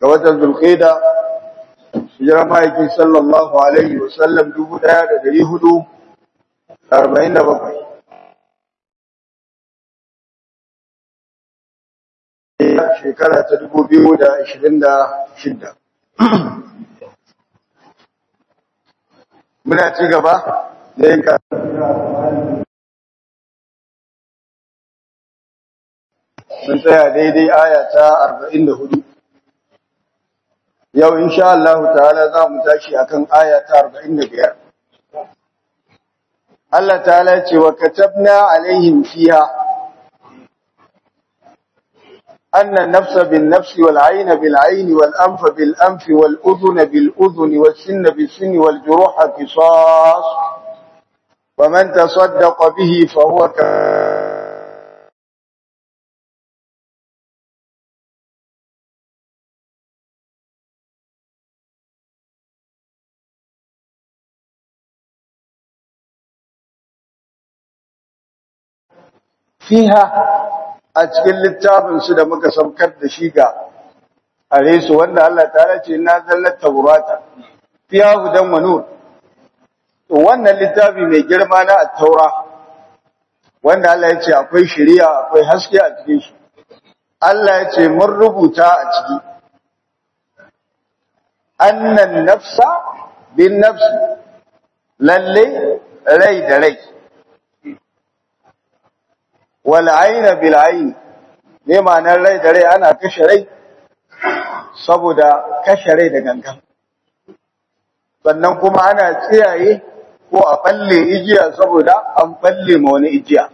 ga watan Zulqa'da hijira ma'aiki sallallahu alaihi wasallam 1447 shekara ta 2026 muna ci gaba da yin mun tsaya daidai aya ta 44 yau insha Allah ta'ala za mu tashi akan aya ta 45 Allah ta'ala ya ce wa katabna alaihim fiha anna an-nafsa bin-nafsi wal-'ayna bil-'ayni wal-anfa bil-anfi wal-udhuna bil-udhuni was-sinna bis-sinni wal-juruha qisas wa man tasaddaqa bihi fa huwa fiha a cikin littafin su da muka saukar da shi ga aresu wanda Allah ta'ala ce na zallat taurata fiha hudan wa nur to wannan littafi mai girma na at-taura wanda Allah ya ce akwai shari'a akwai haske a cikin shi Allah ya ce mun rubuta a ciki annan nafsa bin nafsi lalle rai da rai wal'aina bil'ain ne ma'anar rai da rai ana kashe rai saboda kashe rai da gangan sannan kuma ana tsiyaye ko a balle igiya saboda an balle ma wani igiya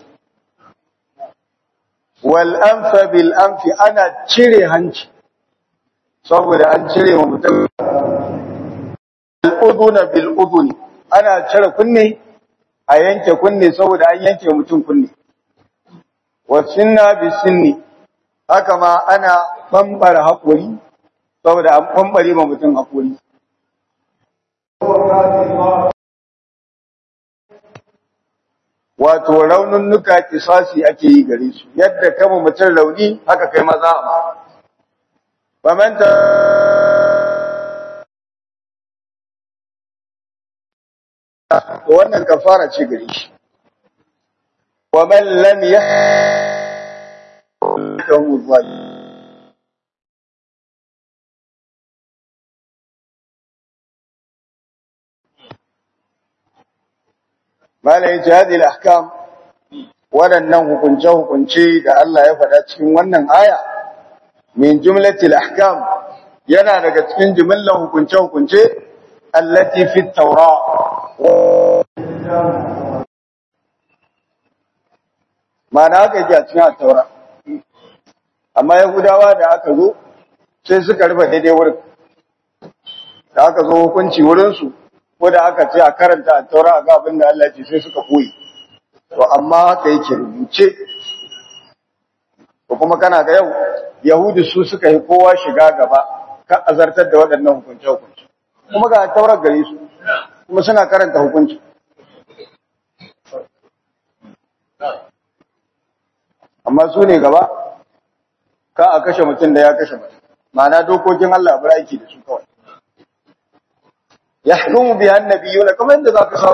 wal'amfa bil'amfi ana cire hanci saboda an cire wa mutum al'uduna bil'uduni ana cire kunne a yanke kunne saboda an yanke mutum kunne wasinna bisinni haka ma ana bambara hakuri saboda an bambare ma mutum hakuri wato raununnuka kisasi ake yi gare su yadda kama mutum rauni haka kai maza ma bamanta wannan kafara ce gare shi ومن لم يحكم الظالم ما لا يجهد الأحكام waɗannan hukunce-hukunce da Allah ya faɗa cikin wannan aya min jumlatil ahkam yana daga cikin jumlar hukunce-hukunce allati fi taura mana haka yake a cikin taura amma yahudawa da aka zo sai suka rufe daidai wurin da aka zo hukunci wurinsu ko da aka ce a karanta a taura a ga abin da Allah ce sai suka koyi to amma haka yake rubuce ko kuma kana ga yau yahudi su suka yi kowa shiga gaba ka azartar da waɗannan hukunce-hukunce kuma ga taurar gare su kuma suna karanta hukunci amma su ne gaba ka a kashe mutum da ya kashe mutum ma'ana dokokin Allah bar aiki da su kawai yahkumu bi annabiyuna kamar yadda zaka sa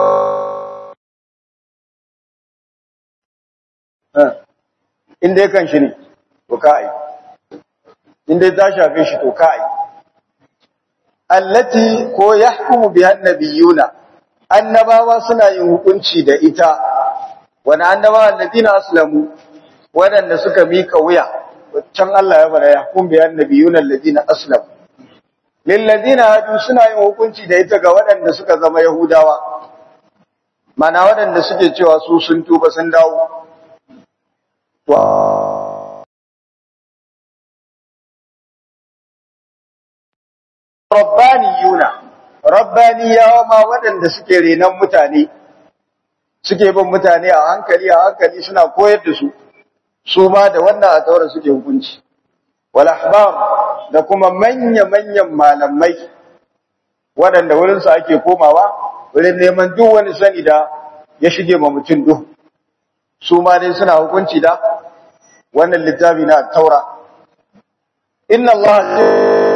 inda kan shi ne to ka ai inda ta shafe shi to ka ai allati ko yahkumu bi annabiyuna annabawa suna yin hukunci da ita wani annabawa alladina aslamu waɗanda suka mika wuya can Allah ya fara yahkum bi annabiyuna alladina aslamu lil ladina hadu suna yin hukunci da ita ga waɗanda suka zama yahudawa mana waɗanda suke cewa su sun tuba sun dawo rabbaniyawa ma waɗanda suke renon mutane suke bin mutane a hankali suna koyar da su ma da wannan a taura suke hukunci wal ahbab da kuma manya-manyan malamai waɗanda wurinsu ake komawa wurin neman duk wani sani da ya shige ma mutum duhu su ma dai suna hukunci da wannan littafi na taura inna Allah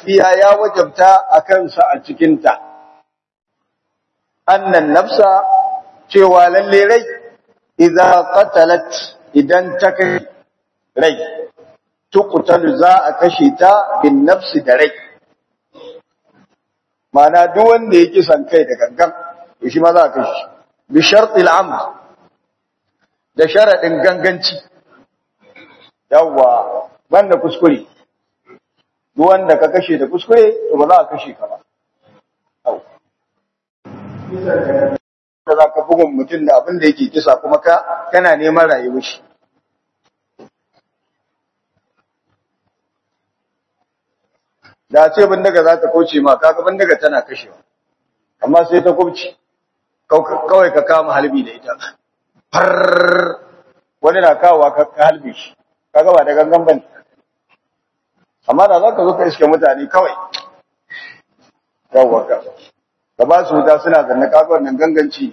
fiya ya wajabta akan sa a cikin ta annan nafsa cewa lalle rai idza qatalat idan ta kai rai tuqtalu za a kashe ta bin nafsi da rai mana duk wanda yake san kai da gangan to shi ma za a kashe bi shartil amd da sharadin ganganci yawa banda kuskure duk wanda ka kashe da kuskure to ba za a kashe ka ba da za ka bugun mutum da abin da yake kisa kuma kana neman rayuwar shi da ce bindiga za ta kauce ma kaga bindiga tana kashewa amma sai ta kubci kawai ka kama halbi da ita far wani na kawowa ka halbe shi kaga ba da gangan bane amma da za ka zo ka iske mutane kawai yawwa ka ba su wuta suna zanne kaga wannan ganganci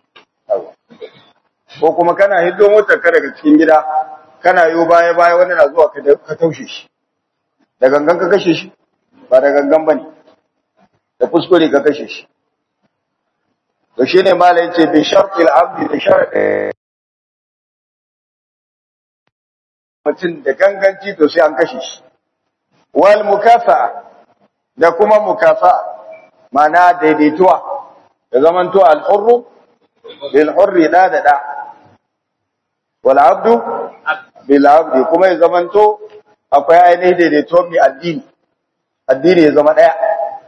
ko kuma kana hiddo motar ka daga cikin gida kana yo baya wani na zuwa ka taushe shi da gangan ka kashe shi ba da gangan bane da kuskure ka kashe shi to shine malai yace bi shartil abdi da shar'i mutum da ganganci to sai an kashe shi wal mukafa da kuma mukafa mana daidaituwa da zamanto al-hurru bil hurri da wal abdu bil abdi kuma ya zamanto akwai ainihin daidaituwa mai addini ya zama daya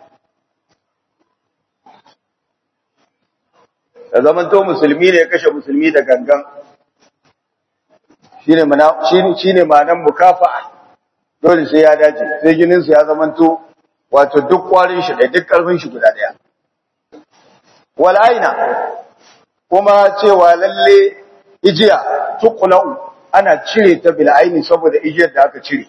da zamanto musulmi ne ya kashe musulmi da gangan shine ma'anar mukafa'a dole sai ya dace sai jininsa ya zamanto wato duk kwarin shi da duk karfin shi guda daya wal aina kuma cewa lalle ijiya tuqlau ana cire ta bil aini saboda ijiyar da aka cire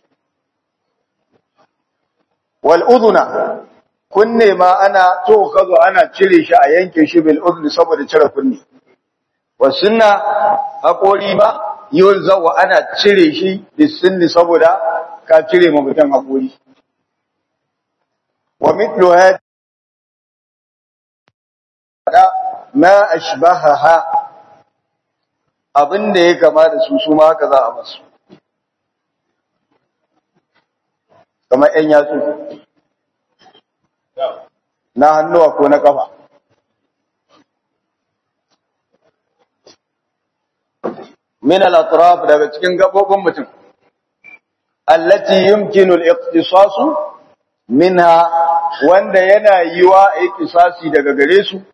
wal udhuna kunne ma ana kazo ana cire shi a yanke shi bil udhni saboda cire kunne wasunna hakori ba yunzawa ana cire shi bisinni saboda ka cire ma mutum hakori wa mithlu hada ma ashbahaha abinda ya kama da su ma haka za a masu kamar ƴan yatsu na hannuwa ko na kafa min al-atraf daga cikin gabobin mutum allati yumkinu al-iqtisas minha wanda yana yiwa iqtisasi daga gare su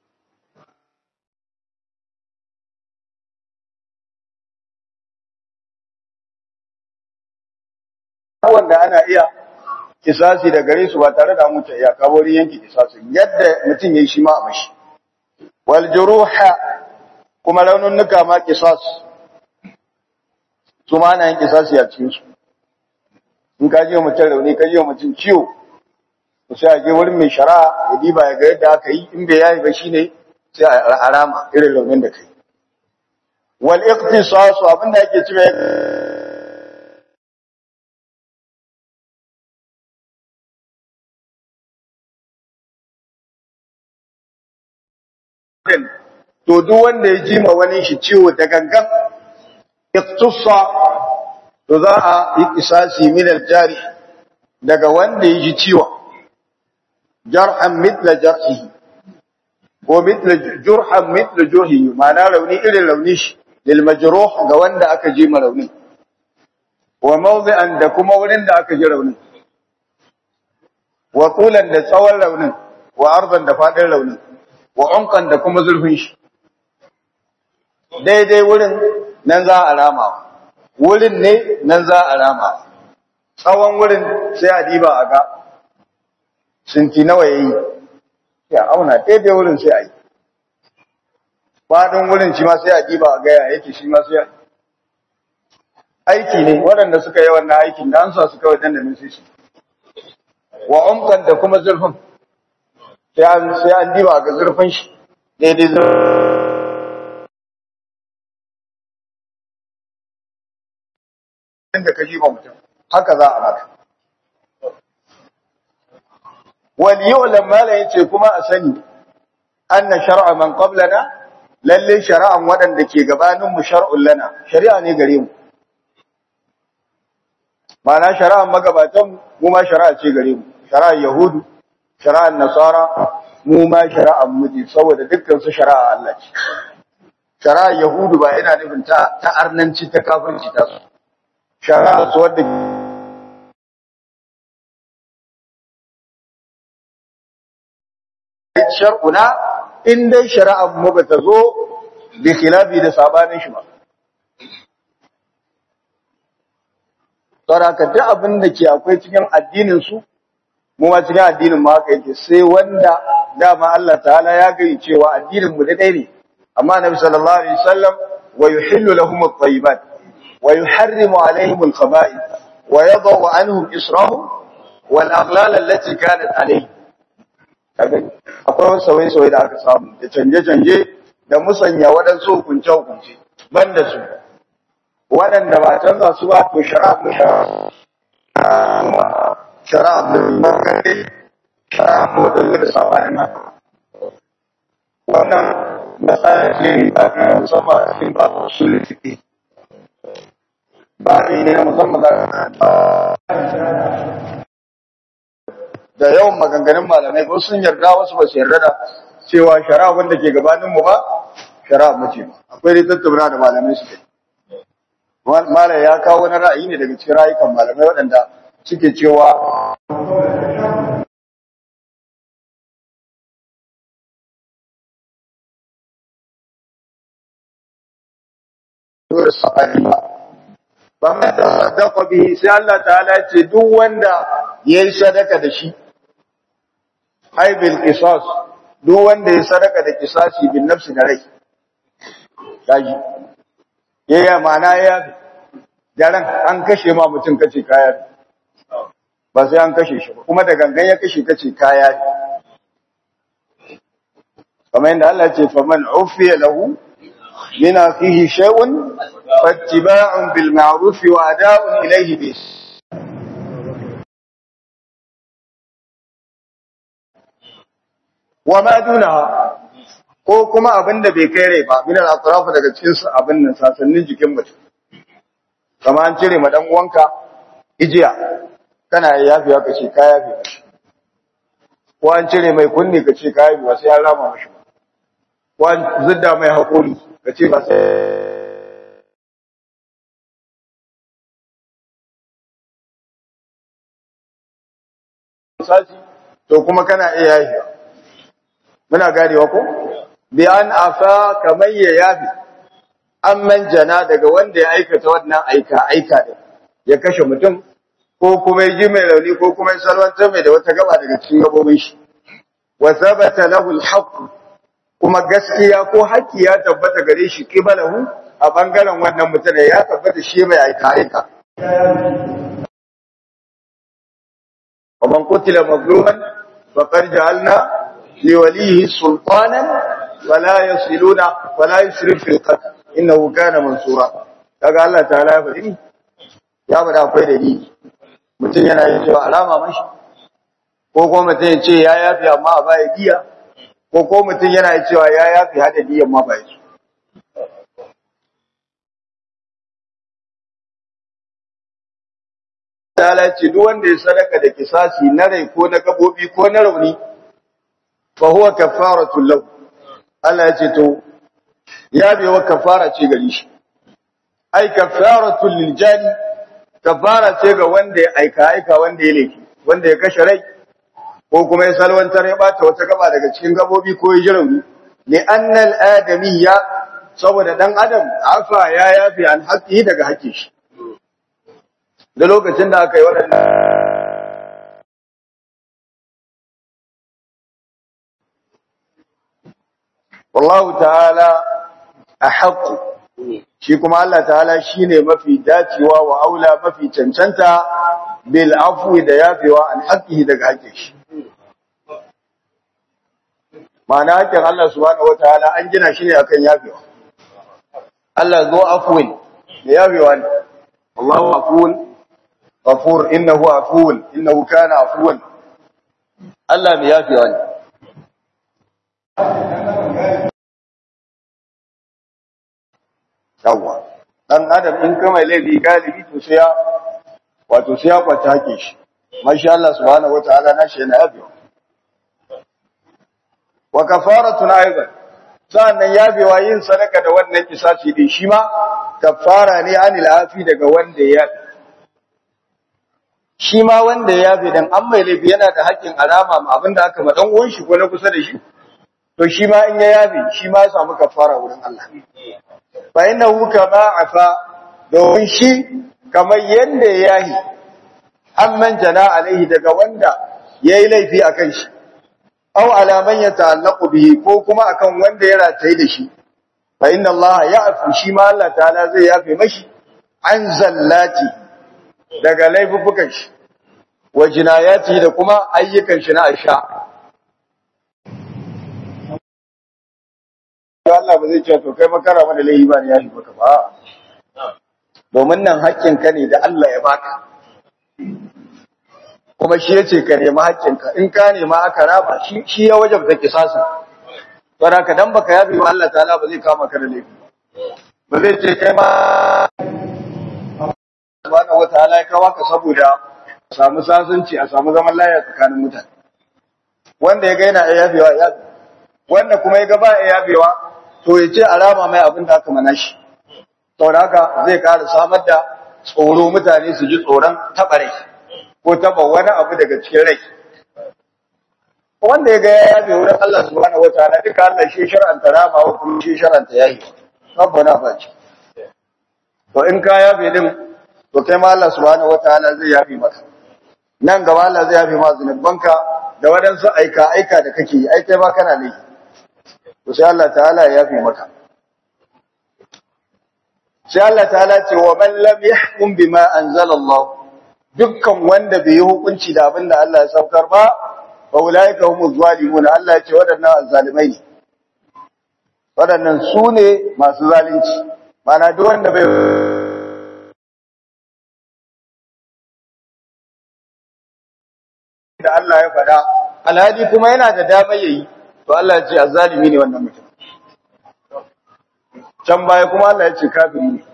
wanda ana iya kisasi da gare su ba tare da mutu ya kawo yanki kisasi yadda mutum yayi shi ma a mashi wal juruha kuma raunuka ma kisas su ma ana yin kisasi a cikin su in ka ji mutum rauni ka ji mutum ciwo to sai a je wurin mai shari'a ya diba ya ga yadda aka yi in bai yayi ba shine sai a arama irin raunin da kai wal iqtisas abinda yake cewa to duk wanda ya jima wani shi ciwo da gangan iqtussa to za a yi kisasi min al-jari daga wanda ya ji ciwo jarhan mithla jarhihi ko mithla jurhan mithla jurhihi ma'ana rauni irin rauni shi lil majruh ga wanda aka jima rauni wa mawdi'an da kuma wurin da aka ji rauni wa tulan da tsawon raunin wa ardan da fadin raunin wa unqan da kuma zurfin shi daidai wurin nan za a rama wurin ne nan za a rama tsawon wurin sai a diba a ga sinti nawa yayi ya auna daidai wurin sai a yi fadin wurin shi ma sai a diba a ga ya yake shi ma sai aiki ne waɗanda suka yi wannan aikin da an sa su kawai dandamin sai su wa umkan da kuma zurfin sai an diba ga zurfin shi daidai zurfin da ka ji ba mutum haka za a maka wal yu'lam ma la yace kuma a sani anna shar'a man qablana lalle shari'an wadanda ke gabanin mu shar'un lana shari'a ne gare mu ma'ana shari'an magabatan mu ma shari'a ce gare mu shari'ar yahudu shari'ar nasara mu ma shari'an mu ce saboda dukkan su shari'a Allah ce shari'ar yahudu ba ina nufin ta arnanci ta kafirci ta su shari'a su wadda shar'una in dai shari'ar mu bata zo bi khilafi da sabanin shi ba saboda duk abin da ke akwai cikin addinin su mu ma cikin addinin mu haka yake sai wanda dama Allah ta'ala ya gani cewa addinin mu da dai ne amma Nabi sallallahu alaihi wasallam wa yuhillu lahum at-tayyibat wa yuharrimu alaihim al-khaba'ith wa yadhu anhum israhum wal aghlal allati kanat alaihim akwai wasu sauye-sauye da aka samu da canje-canje da musanya waɗansu hukunce-hukunce ban da su waɗanda ba canza su ba to shara'a mu shara'a mu makare shara'a mu da sabanin haka wannan matsala ce ba ta musamman a cikin ba su litifi ba ne na musamman da yawan maganganun malamai ko sun yarda wasu ba su yarda da cewa shari'a wanda ke gabaninmu ba shari'a mace ba akwai dai tattauna da malamai suke malam ya kawo wani ra'ayi ne daga cikin rayukan malamai waɗanda suke cewa ba mai da sadaka bihi sai Allah ta'ala ce duk wanda yayi sadaka da shi ai bil qisas duk wanda ya sadaka da qisasi bin nafsi da rai daji yaya mana ya jaran an kashe ma mutum kace kaya ba sai an kashe shi ba kuma da gangan ya kashe kace kaya kamar yadda Allah ce faman ufiya lahu min fihi shay'un fattiba'un bil ma'ruf wa ada'un ilayhi bis wa ma dunaha ko kuma abinda bai kai rai ba min al-atraf daga cikin su abin nan sasannin jikin mutum kamar an cire ma dan uwanka ijiya kana yafiwa kace ka yafi mashi ko an cire mai kunni kace ka yafi ba sai an rama mashi ko an zidda mai hakuri kace ba sai sasi to kuma kana iya yafiwa muna ganewa ko bi an afa kamar ya yafi amman jana daga wanda ya aikata wannan aika din ya kashe mutum ko kuma ya ji mai rauni ko kuma ya salwantar mai da wata gaba daga cikin gabobin shi wa thabata lahu alhaq kuma gaskiya ko haƙƙi ya tabbata gare shi kibalahu a bangaren wannan mutum ya tabbata shi mai aika wa man qutila mazluman faqad ja'alna liwalihi sultanan wala yasiluna wala yusrif fil qatl innahu kana mansura kaga Allah ta'ala ya faɗi ya bada akwai dalili mutum yana yin cewa alama mashi ko kuma mutum ya ce ya yafi amma a baya diya ko mutum yana yin cewa ya yafi hada diyan ma ba shi ta'ala ce duk wanda ya sadaka da kisasi na rai ko na gabobi ko na rauni fa huwa kafaratul lahu Allah ya ce to ya bai wa kafara ce gari shi ai kafaratul lil jani kafara ce ga wanda ya aika wanda ya laifi wanda ya kashe rai ko kuma ya salwantar ya bata wata gaba daga cikin gabobi ko ya jirauni li annal adamiyya saboda dan adam afa ya yafi an haƙi daga haƙin shi da lokacin da aka yi waɗannan wallahu ta'ala ahqqu shi kuma Allah ta'ala shine mafi dacewa wa aula mafi cancanta bil afwi da yafewa an haqqihi daga haƙƙin shi ma'ana haƙƙin Allah subhanahu wataala an gina shi ne akan yafewa Allah zo afwin da yafewa ne Allahu afwun ghafur innahu afwun innahu kana afwan Allah mai yafewa ne yawa dan adam in ka mai laifi galibi to sai ya kwata hake shi masha Allah subhanahu wataala na shi yana yafewa wa kafaratun aidan sannan yafewa yin sadaka da wannan kisasi din shi ma kafara ne anil afi daga wanda ya shi ma wanda ya yafe dan an mai laifi yana da haƙƙin alama ma abinda aka ma dan uwan shi ko na kusa da shi to shi ma in ya yafe shi ma ya samu kafara wurin Allah fa innahu kama afa domin shi kamar yanda ya yahi amman jana alaihi daga wanda yayi laifi akan shi aw ala man yata'allaqu bihi ko kuma akan wanda ya rataye da shi fa inna Allah ya'fu shi ma Allah ta'ala zai yafe mashi an zallati daga laifukan shi wa jinayati da kuma ayyukan shi na asha Allah ba zai ce to kai makara mana laifi ba ne ya shi maka ba domin nan haƙƙin ka ne da Allah ya baka kuma shi yace ka nemi haƙƙin ka in ka nema aka raba shi ya wajabta kisasi to haka dan baka yabi wa Allah ta'ala ba zai kama ka da laifi ba zai ce kai ma subhanahu wataala ya kawo ka saboda a samu sasanci a samu zaman lafiya tsakanin mutane wanda ya ga yana yabewa ya wanda kuma ya ga ba yabewa to ya ce a rama mai abin da aka mana shi saboda haka zai ƙara samar da tsoro mutane su ji tsoron taɓa rai ko taɓa wani abu daga cikin rai wanda ya ga ya yabe wurin Allah subhanahu wataala duka Allah shi shar'anta rama wa kuma shi shar'anta yayi rabbana faci to in ka yabe din to kai ma Allah subhanahu wataala zai yabe maka nan gaba Allah zai yabe ma zunubanka da wadansu aika da kake yi ai kai ba kana ne to sai Allah ta'ala ya yabe maka sai Allah ta'ala ce wa man lam yahkum bima anzala Allah dukkan wanda bai yi hukunci da abin da Allah ya saukar ba fa ulaika humuz zalimun Allah ya ce wadannan azzalimai ne wadannan su ne masu zalunci mana duk wanda bai da Allah ya faɗa alhali kuma yana da dama yayi to Allah ya ce azzalimi ne wannan mutum can baya kuma Allah ya ce kafiri ne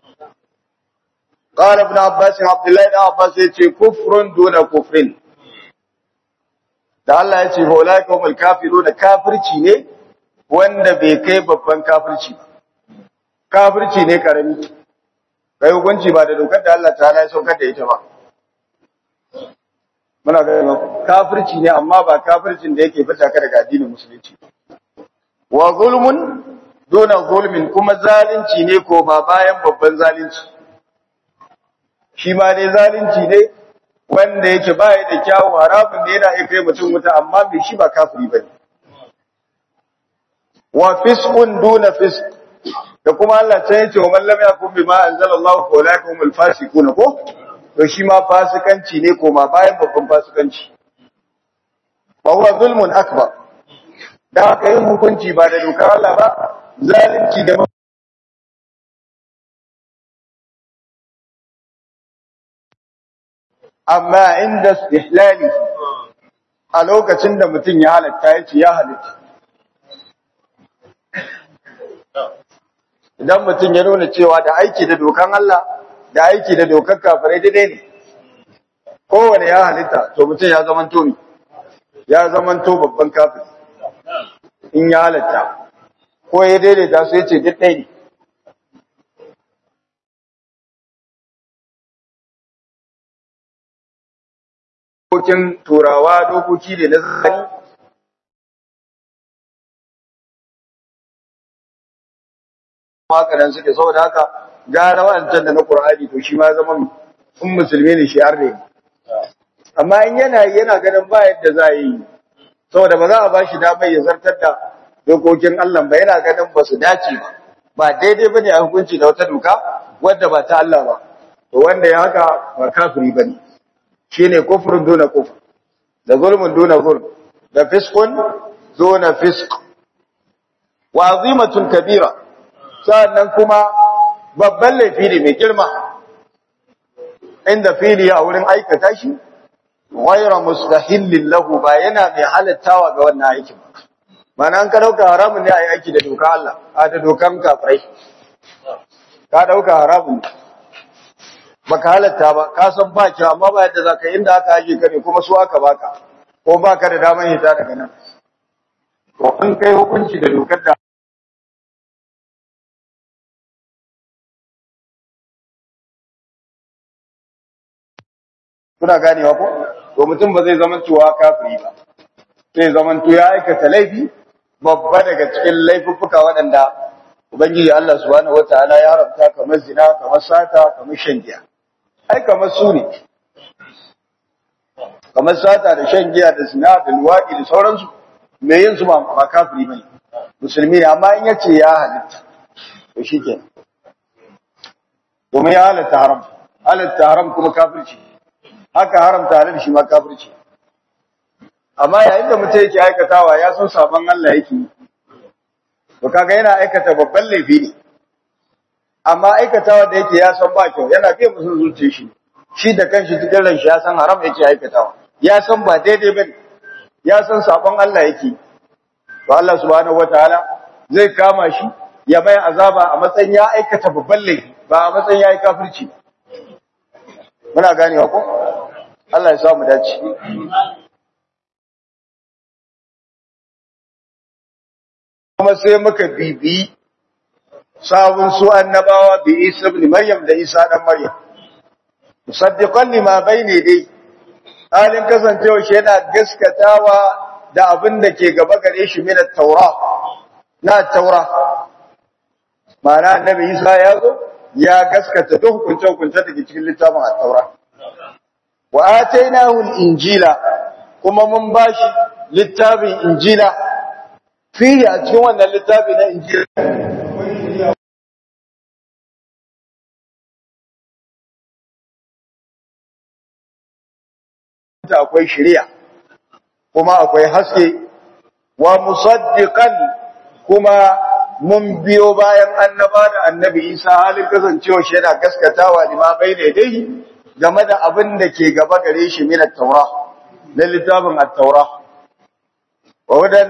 قال ابن عباس عبد الله بن عباس yace kufrun duna kufrin da Allah yace fa ulaika humul kafirun kafirci ne wanda bai kai babban kafirci ba kafirci ne karami kai hukunci ba da dokar da Allah ta'ala ya saukar da ita ba muna ga kafirci ne amma ba kafircin da yake fita ka daga addinin musulunci wa zulmun duna zulmin kuma zalunci ne ko ba bayan babban zalunci shi ma dai zalunci ne wanda yake baya da kyawu haramun da yana iya kai mutum wuta amma bai shi ba kafiri bane wa fisqun duna fisq da kuma Allah ta yace wa man lam yakun bima anzalallahu fa ulaika humul fasiqun ko to shi ma fasikanci ne ko ma bayan babban fasikanci wa huwa zulmun akbar da aka yi hukunci ba da dokar Allah ba zalunci da amma inda istihlali a lokacin da mutum ya halatta ya ce ya halitta idan mutum ya nuna cewa da aiki da dokan Allah da aiki da dokar kafirai daidai ne kowane ya halitta to mutum ya zamanto ne ya zamanto babban kafiri in ya halatta ko ya daidaita su ya ce duk ɗaya ne dokokin turawa dokoki ne na zai makanan suke saboda haka gara wancan da na Qur'ani to shi ma zama in musulmi ne shi arne amma in yana ganin ba yadda za yi saboda ba za a bashi damar ya zartar da dokokin Allah ba yana ganin ba su dace ba daidai bane a hukunci da wata doka wadda ba ta Allah ba to wanda ya haka ba kafiri bane shine kufrun duna kufr da zulmun duna zulm da fiskun duna fisk wa azimatun kabira sannan kuma babban laifi ne mai girma inda fili a wurin aikata shi ghayra mustahillin lahu ba yana mai halattawa ga wannan aikin ba. Mana an ka dauka haramun ne ai aiki da doka Allah, a da dokan kafirai. Ka dauka haramun ne. Baka halatta ba, ka san ba ki amma ba yadda zaka inda aka aje ka ne kuma su aka baka. Ko baka da daman hita daga nan. To in kai hukunci da dokar da kuna ganewa ko to mutum ba zai zama cewa kafiri ba sai zaman to ya aikata laifi babba daga cikin laifuffuka waɗanda ubangiji Allah subhanahu wataala ya haramta kamar zina kamar sata kamar shan giya ai kamar su ne kamar sata da shan giya da zina da luwaɗi da sauransu me yin su ba kafiri bane musulmi ne amma in yace ya halitta to shikenan domin ya halatta haram kuma kafirci haka haramta halal shi ma kafirci amma yayin da mutum yake aikatawa ya san sabon Allah yake to kaga yana aikata babban laifi ne amma aikatawa da yake ya san ba kyau yana fiye musun zuciya shi da kanshi cikin ran shi ya san haram yake aikatawa ya san ba daidai bane ya san sabon Allah yake to Allah subhanahu wataala zai kama shi ya mai azaba a matsayin ya aikata babban laifi ba a matsayin ya yi kafirci muna ganewa ko Allah ya samu dace kuma sai muka bibi sabon su annabawa bi Isa ibn Maryam da Isa dan Maryam musaddiqan lima bayni dai halin kasancewa shi yana gaskatawa da abin da ke gaba gare shi min at-taura na taura ma'ana annabi Isa ya zo ya gaskata duk hukunce-hukunce da ke cikin littafin at-taura wa atainahu al-injila kuma mun bashi littafin injila fihi a cikin wannan littafi na injila akwai shari'a kuma akwai haske wa musaddiqan kuma mun biyo bayan annaba da annabi Isa halin kasancewa shi yana gaskatawa lima bai daidai game da abin da ke gaba gare shi min at-taura na littafin at-taura wa wadan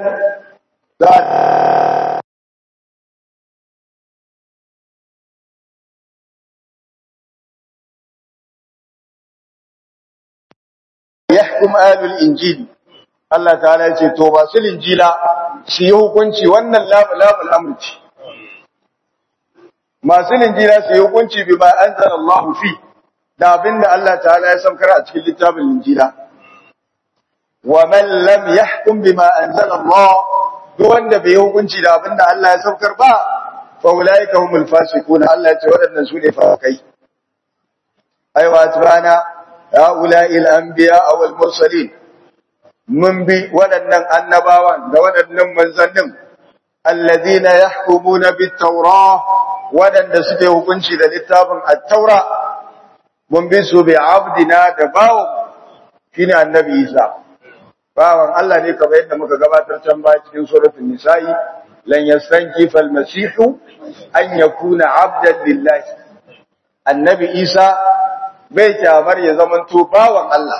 yahkum ahlul injil Allah ta'ala ya ce to ba su injila su yi hukunci wannan labul amurci masu linjira su yi hukunci bi ma anzala Allah fi da abinda Allah ta'ala ya saukar a cikin littafin linjira wa man lam yahkum bima anzala Allah duk wanda bai hukunci da abinda Allah ya saukar ba fa ulaika humul fasiqun Allah ya ce waɗannan su ne fasikai aiwa tbana ya ula'il anbiya wal mursalin mun bi waɗannan annabawan da waɗannan manzannin alladhina yahkumuna bit-taura waɗanda suke hukunci da littafin at-taura mun bi su bi abdina da bawon shine annabi Isa bawan Allah ne kamar yadda muka gabatar can ba cikin suratul nisa'i lan yastankifa al-masih an yakuna abdan lillahi annabi Isa bai kyamar ya zamanto bawan Allah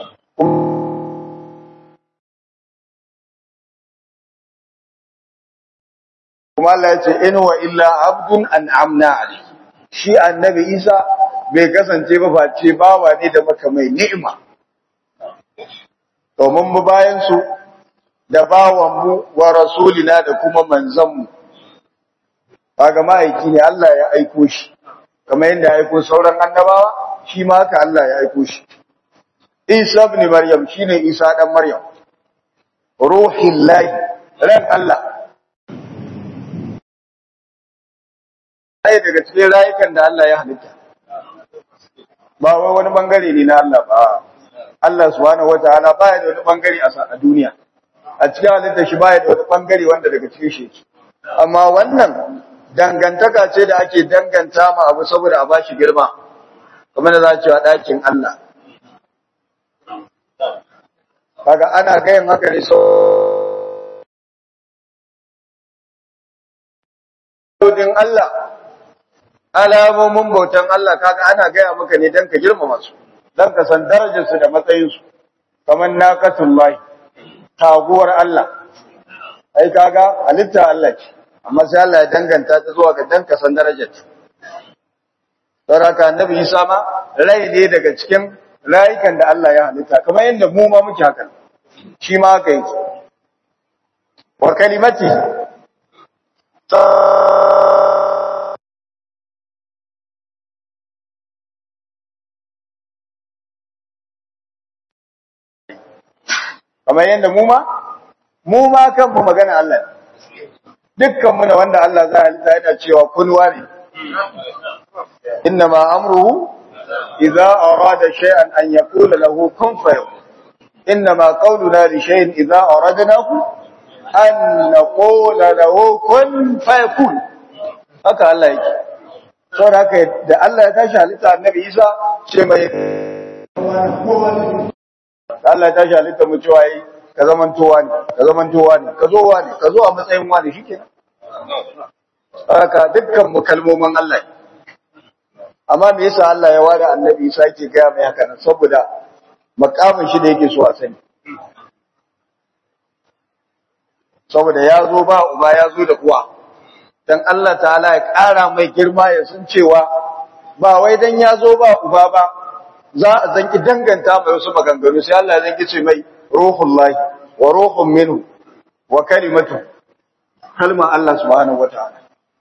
kuma Allah ya ce in wa illa abdun an'amna alayhi shi annabi Isa bai kasance ba face bawa ne da maka mai ni'ima to mun mu bayan su da bawan mu wa rasulina da kuma manzon mu kaga ma'aiki ne Allah ya aiko shi kamar yadda ya aiko sauran annabawa shi ma haka Allah ya aiko shi Isa ibn Maryam shine Isa dan Maryam ruhillahi ran Allah ai daga cikin rayukan da Allah ya halitta ba wani bangare ne na Allah ba Allah subhanahu wataala baya da wani bangare a duniya a cikin halitta shi baya da wani bangare wanda daga cikin shi amma wannan dangantaka ce da ake danganta ma abu saboda a bashi girma kamar da za a cewa ɗakin Allah kaga ana gayin haka ne sojin Allah alamomin bautan Allah kaga ana gaya maka ne don ka girmama su don ka san darajarsu da matsayinsu kamar naqatullahi taguwar Allah ai kaga halitta Allah ce amma sai Allah ya danganta ta zuwa ga dan kasan darajar saboda annabi Isa ma rai ne daga cikin rayukan da Allah ya halitta kamar yadda mu ma muke haka shi ma haka yake wa kalimati kamar yadda mu ma kanmu magana Allah dukkan mu da wanda Allah za a halitta yana cewa kunwa ne innama amruhu idza arada shay'an an yaqula lahu kun fayakun innama qawluna li shay'in idza aradnahu an naqula lahu kun fayakun haka Allah yake saboda haka da Allah ya tashi halitta annabi Isa ce mai Allah ya tashi halitta mu cewa yi ka zamantowa ne ka zo a matsayin wani shikenan haka dukkan mu kalmomin Allah ne amma me yasa Allah ya ware annabi Isa yake ga mai haka nan saboda makamin shi da yake so a sani saboda ya zo ba uba ya zo da uwa dan Allah ta'ala ya ƙara mai girma ya san cewa ba wai dan ya zo ba uba ba za a zanki danganta mai wasu maganganu sai Allah ya zanki ce mai ruhullahi wa ruhun minhu wa kalimatu kalma Allah subhanahu wataala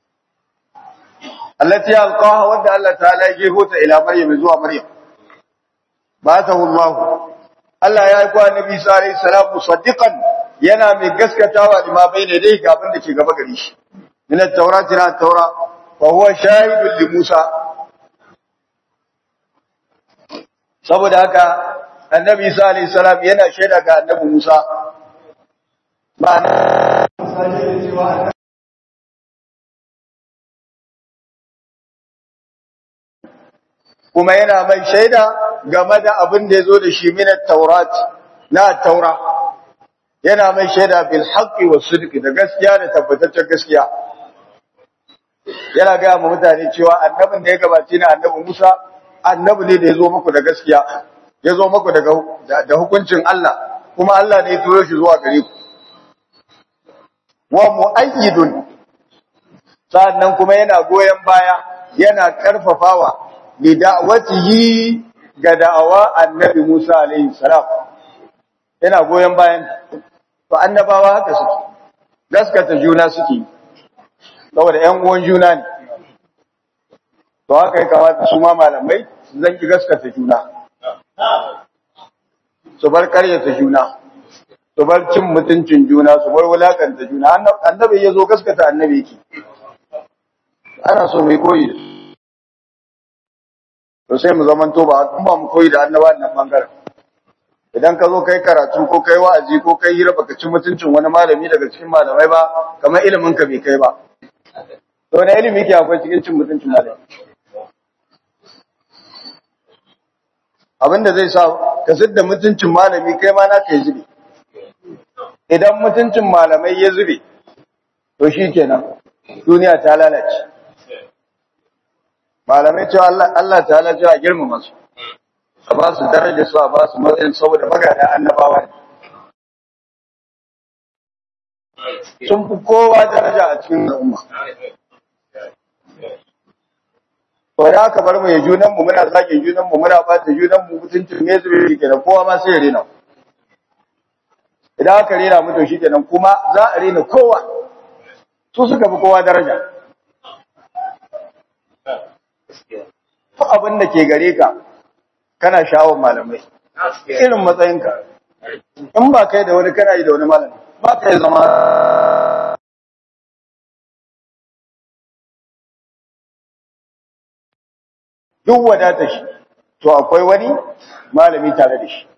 allati alqaha wanda Allah ta'ala ya jeho ta ila maryam zuwa maryam batahu Allah Allah ya aika annabi Isa alayhi salam musaddiqan yana mai gaskatawa lima bayne dai ga abin da ke gaba gare shi min at-taurati na at-taura wa huwa shahidun li Musa saboda haka annabi Isa alayhi salam yana shaida ga annabi Musa ma'ana kuma yana mai shaida game da abin da yazo da shi min at-taurat na taura yana mai shaida bil haqqi was sidqi da gaskiya da tabbataccen gaskiya yana ga mutane cewa annabin da ya gabace ni annabi Musa annabi ne da yazo muku da gaskiya yazo muku da hukuncin Allah kuma Allah ne ya turo shi zuwa gare ku wa muayyidun sannan kuma yana goyen baya yana karfafawa li da'watihi ga da'awa annabi Musa alaihi salam yana goyen bayan to annabawa haka suke gaskata juna suke saboda ƴan uwan juna ne to haka ya kamata su ma malamai zan ki gaskata juna su bar karyata juna su bar cin mutuncin juna su bar wulakanta juna annabi ya zo gaskata annabi yake ana so mai koyi to sai mu zaman to ba mu koyi da annaba nan bangaren idan ka zo kai karatu ko kai wa'azi ko kai hira baka ci mutuncin wani malami daga cikin malamai ba kamar ilimin ka bai kai ba to wani ilimi ke akwai cikin cin mutuncin malami abinda zai sa ka sidda mutuncin malami kai ma na kai zube idan mutuncin malamai ya zube to shikenan duniya ta lalace malamai cewa Allah ta lalace a girmama su a ba su daraja su a ba su matsayin saboda magana annabawa sun fi kowa daraja a cikin al'umma to da aka bar mu ya junan mu muna zage junan mu muna bata junan mu mutuncin ne zube shi kenan kowa ma sai ya rena idan aka rena mu to shi kenan kuma za a rena kowa su suka fi kowa daraja to abin da ke gare ka kana shawon malamai irin matsayinka in ba kai da wani kana yi da wani malami ba kai zama duk wadata shi to akwai wani malami tare da shi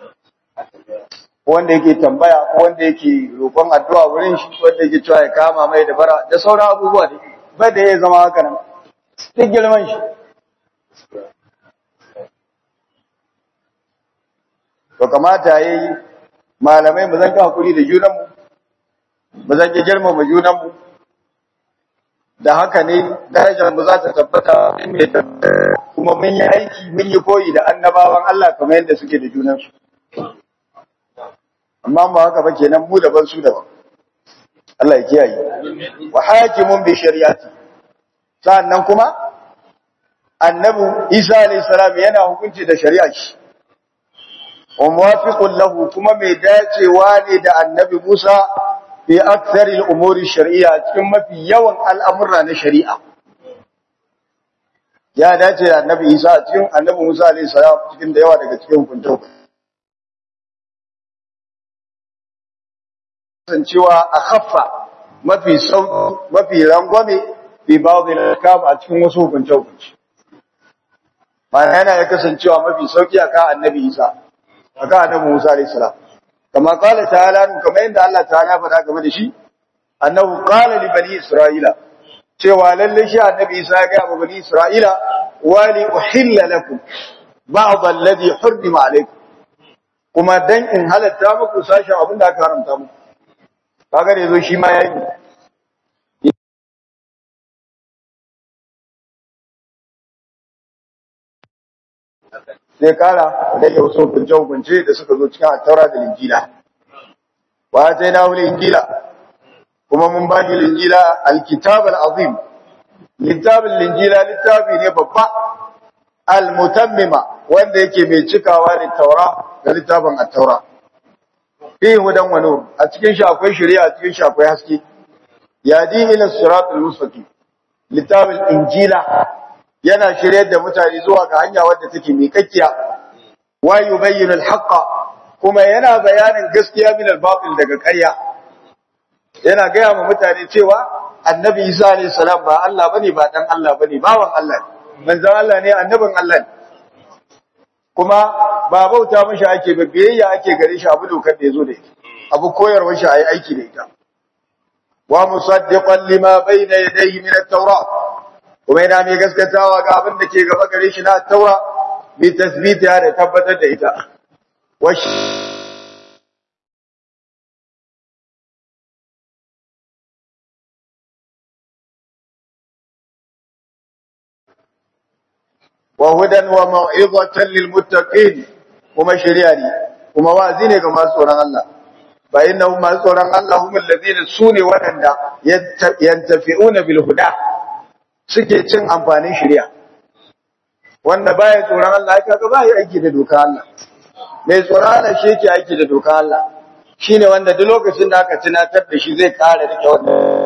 wanda yake tambaya ko wanda yake roƙon addu'a wurin shi wanda yake cewa ya kama mai da bara da sauran abubuwa ne ba da ya zama haka nan duk girman shi to kamata yayi malamai mu zanka hakuri da junanmu mu zanka girmama junanmu da haka ne darajar mu za ta tabbata kuma mun yi aiki mun yi koyi da annabawan Allah kamar yadda suke da junansu amma ba haka ba kenan mu daban su daban Allah ya kiyaye wa hakimun bi shari'ati sannan kuma annabi Isa alayhi salam yana hukunci da shari'a shi wa muwafiqun lahu kuma mai dacewa ne da annabi Musa fi aktsari al-umuri shar'iyya cikin mafi yawan al'amura na shari'a ya dace da annabi Isa cikin annabi Musa alayhi salam cikin da yawa daga cikin hukunci kasancewa a khaffa mafi sauki mafi rangwame fi ba'd al-ahkam a cikin wasu hukunci ma'ana yana ya kasancewa mafi sauki akan annabi Isa akan annabi Musa alayhi salam kama qala ta'ala kamar yadda Allah ta'ala faɗa game da shi annahu qala li bani isra'ila cewa lalle shi annabi Isa ya ga bani isra'ila wa li uhilla lakum ba'd alladhi hurrima alaykum kuma dan in halatta muku sashen abin da aka haramta muku kaga da yazo shi ma yayi sai kara da yau so kunce da suka zo cikin Taura da Injila wa sai na wuri Injila kuma mun ba shi Injila alkitab alazim littafin Injila littafi ne babba almutammima wanda yake mai cikawa da Taura da littafin at-Taura fi hudan wa nur a cikin shi akwai shari'a a cikin shi akwai haske yadi ila siratal mustaqim littafin Injila yana shiryar da mutane zuwa ga hanya wadda take miƙaƙiya wa yubayyinu al-haqqa kuma yana bayanin gaskiya min al-batil daga ƙarya yana gaya wa mutane cewa annabi Isa alayhi salam ba Allah bane ba dan Allah bane bawan Allah manzon Allah ne annabin Allah ne kuma ba bauta mishi ake ba biyayya ake gare shi abu dokar da yazo da ita abu koyarwar shi ayi aiki da ita wa musaddiqan lima bayna yadayhi min at-taurat kuma yana mai gaskatawa ga abin da ke gaba gare shi na taura bi tasbita da tabbatar da ita wa hudan wa mau'izatan lil muttaqin kuma shari'a ne kuma wa'azi ne ga masu tsoron Allah fa innahum masu tsoron Allah humul ladina sune wadanda yantafi'una bil huda suke cin amfanin shari'a wanda baya tsoron Allah kaga bai aiki da doka Allah mai tsoron Allah shi yake aiki da doka Allah shine wanda duk lokacin da aka tunatar da shi zai kare rike wannan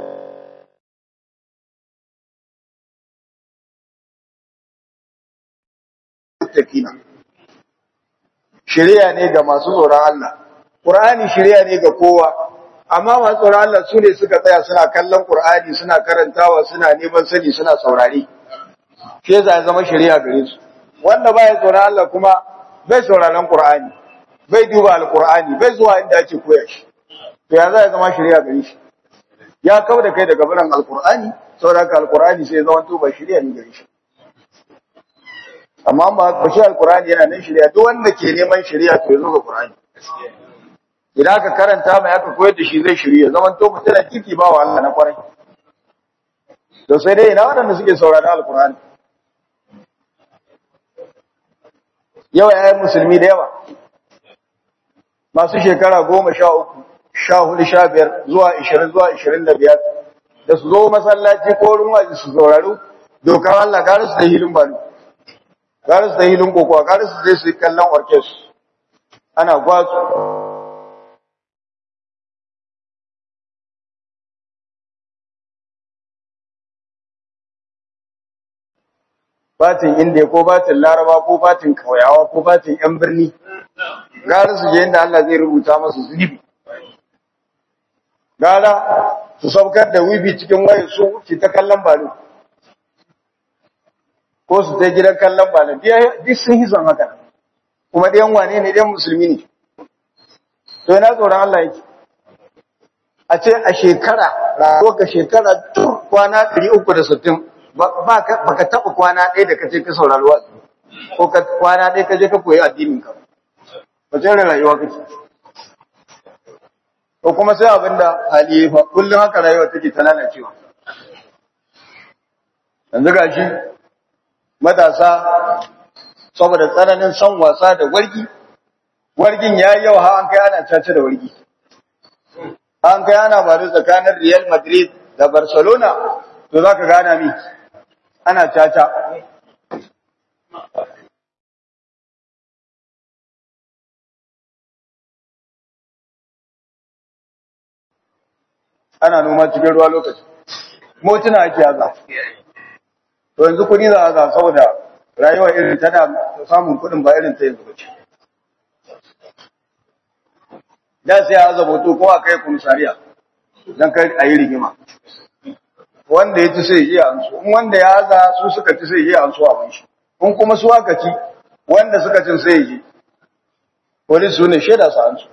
takina shari'a ne ga masu tsoron Allah Qur'ani shari'a ne ga kowa amma masu tsoron Allah su ne suka tsaya suna kallon Qur'ani suna karantawa suna neman sani suna saurari shi yasa ya zama shari'a gare su wanda baya tsoron Allah kuma bai sauraron Qur'ani bai duba al-Qur'ani bai zuwa inda ake koya shi to ya zai zama shari'a gare shi ya kawo da kai daga barin al-Qur'ani saboda al-Qur'ani sai ya zama to ba shari'a ne gare shi amma ba shi al-Qur'ani yana nan shari'a duk wanda ke neman shari'a to ya zo ga Qur'ani idan aka karanta mai aka koyar da shi zai shirye zaman to mutum da kiki ba wa Allah na kwarai to sai dai ina wadanda suke saurara alkur'ani yawa yayin musulmi da yawa masu shekara 13 14 15 zuwa 20 zuwa 25 da su zo masallaci ko wurin waje su sauraro dokar Allah gare su da hilin bani gare su da hilin kokowa gare su je su kallon orkes ana gwatsu batin indiya ko batin laraba ko batin kauyawa ko batin yan birni gara su je inda Allah zai rubuta masu zunubi gara su saukar da wibi cikin wayar su ci ta kallon balo ko su ta gidan kallon balo duk sun yi son haka kuma ɗayan wane ne ɗayan musulmi ne to yana tsoron Allah yake a ce a shekara rayuwar ka shekara kwana 360 baka taɓa kwana ɗaya da kace ka saurari wa ko ka kwana ɗaya ka je ka koyi addinin ka ba ce rayuwa kake ko kuma sai abinda hali ya fa kullum haka rayuwa take ta lalacewa yanzu gashi matasa saboda tsananin son wasa da wargi wargin yayi yau har an kai ana caca da wargi, an kai ana ba tsakanin Real Madrid da Barcelona, to zaka gana mi ana caca. Ana noma cikin ruwa lokaci, motuna ake haza. To yanzu kudi za a haza saboda rayuwa irin tana samun kudin ba irin ta yanzu ba ce. Da sai a haza moto ko a kai komisariya don kai a yi rigima. Wanda ya ci sai iya anso, in wanda ya haza su suka ci sai iya anso a shi. In kuma su aka ci, wanda suka cin sai yi. Polis su ne shaida su anso.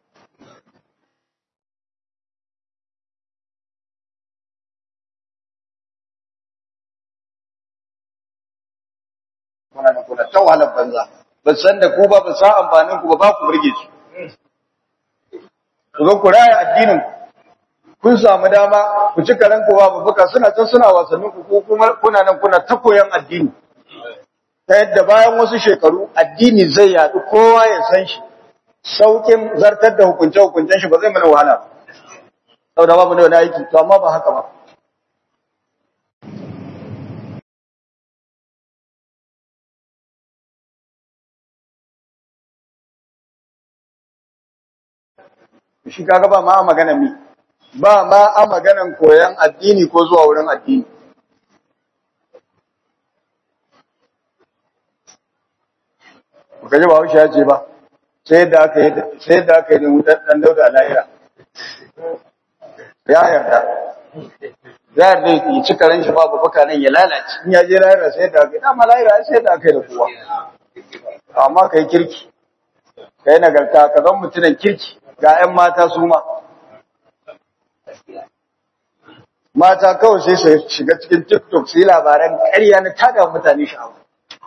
Kuna ta wahalar banza, ba san da ku ba, ba sa amfanin ku ba ku burge su. Ku zo ku raya addinin kun samu dama ku ci karen ku ba babuka suna can suna wasannin ku ko kuma kuna nan kuna ta koyan addini. Ta yadda bayan wasu shekaru addini zai yaɗu kowa ya san shi, saukin zartar da hukunce-hukuncen shi ba zai mana wahala ba. Saboda babu da wani aiki, to amma ba haka ba. Shi kaga ba ma a maganan mi, ba ma a maganan koyan addini ko zuwa wurin addini. Kuka ji ba haushe ya ce ba, sai yadda aka yi da ɗan dauda lahira. Ya yarda ya ci karen shi babu baka nan ya lalace, in ya je lahira sai yadda aka yi, dama lahira sai yadda aka yi da kowa. Amma ka yi kirki, ka yi nagarta, ka zan mutunan kirki. Ga ‘yan mata su ma, mata kawai sai su shiga cikin TikTok su yi labaran ƙarya na tada mutane sha'awa,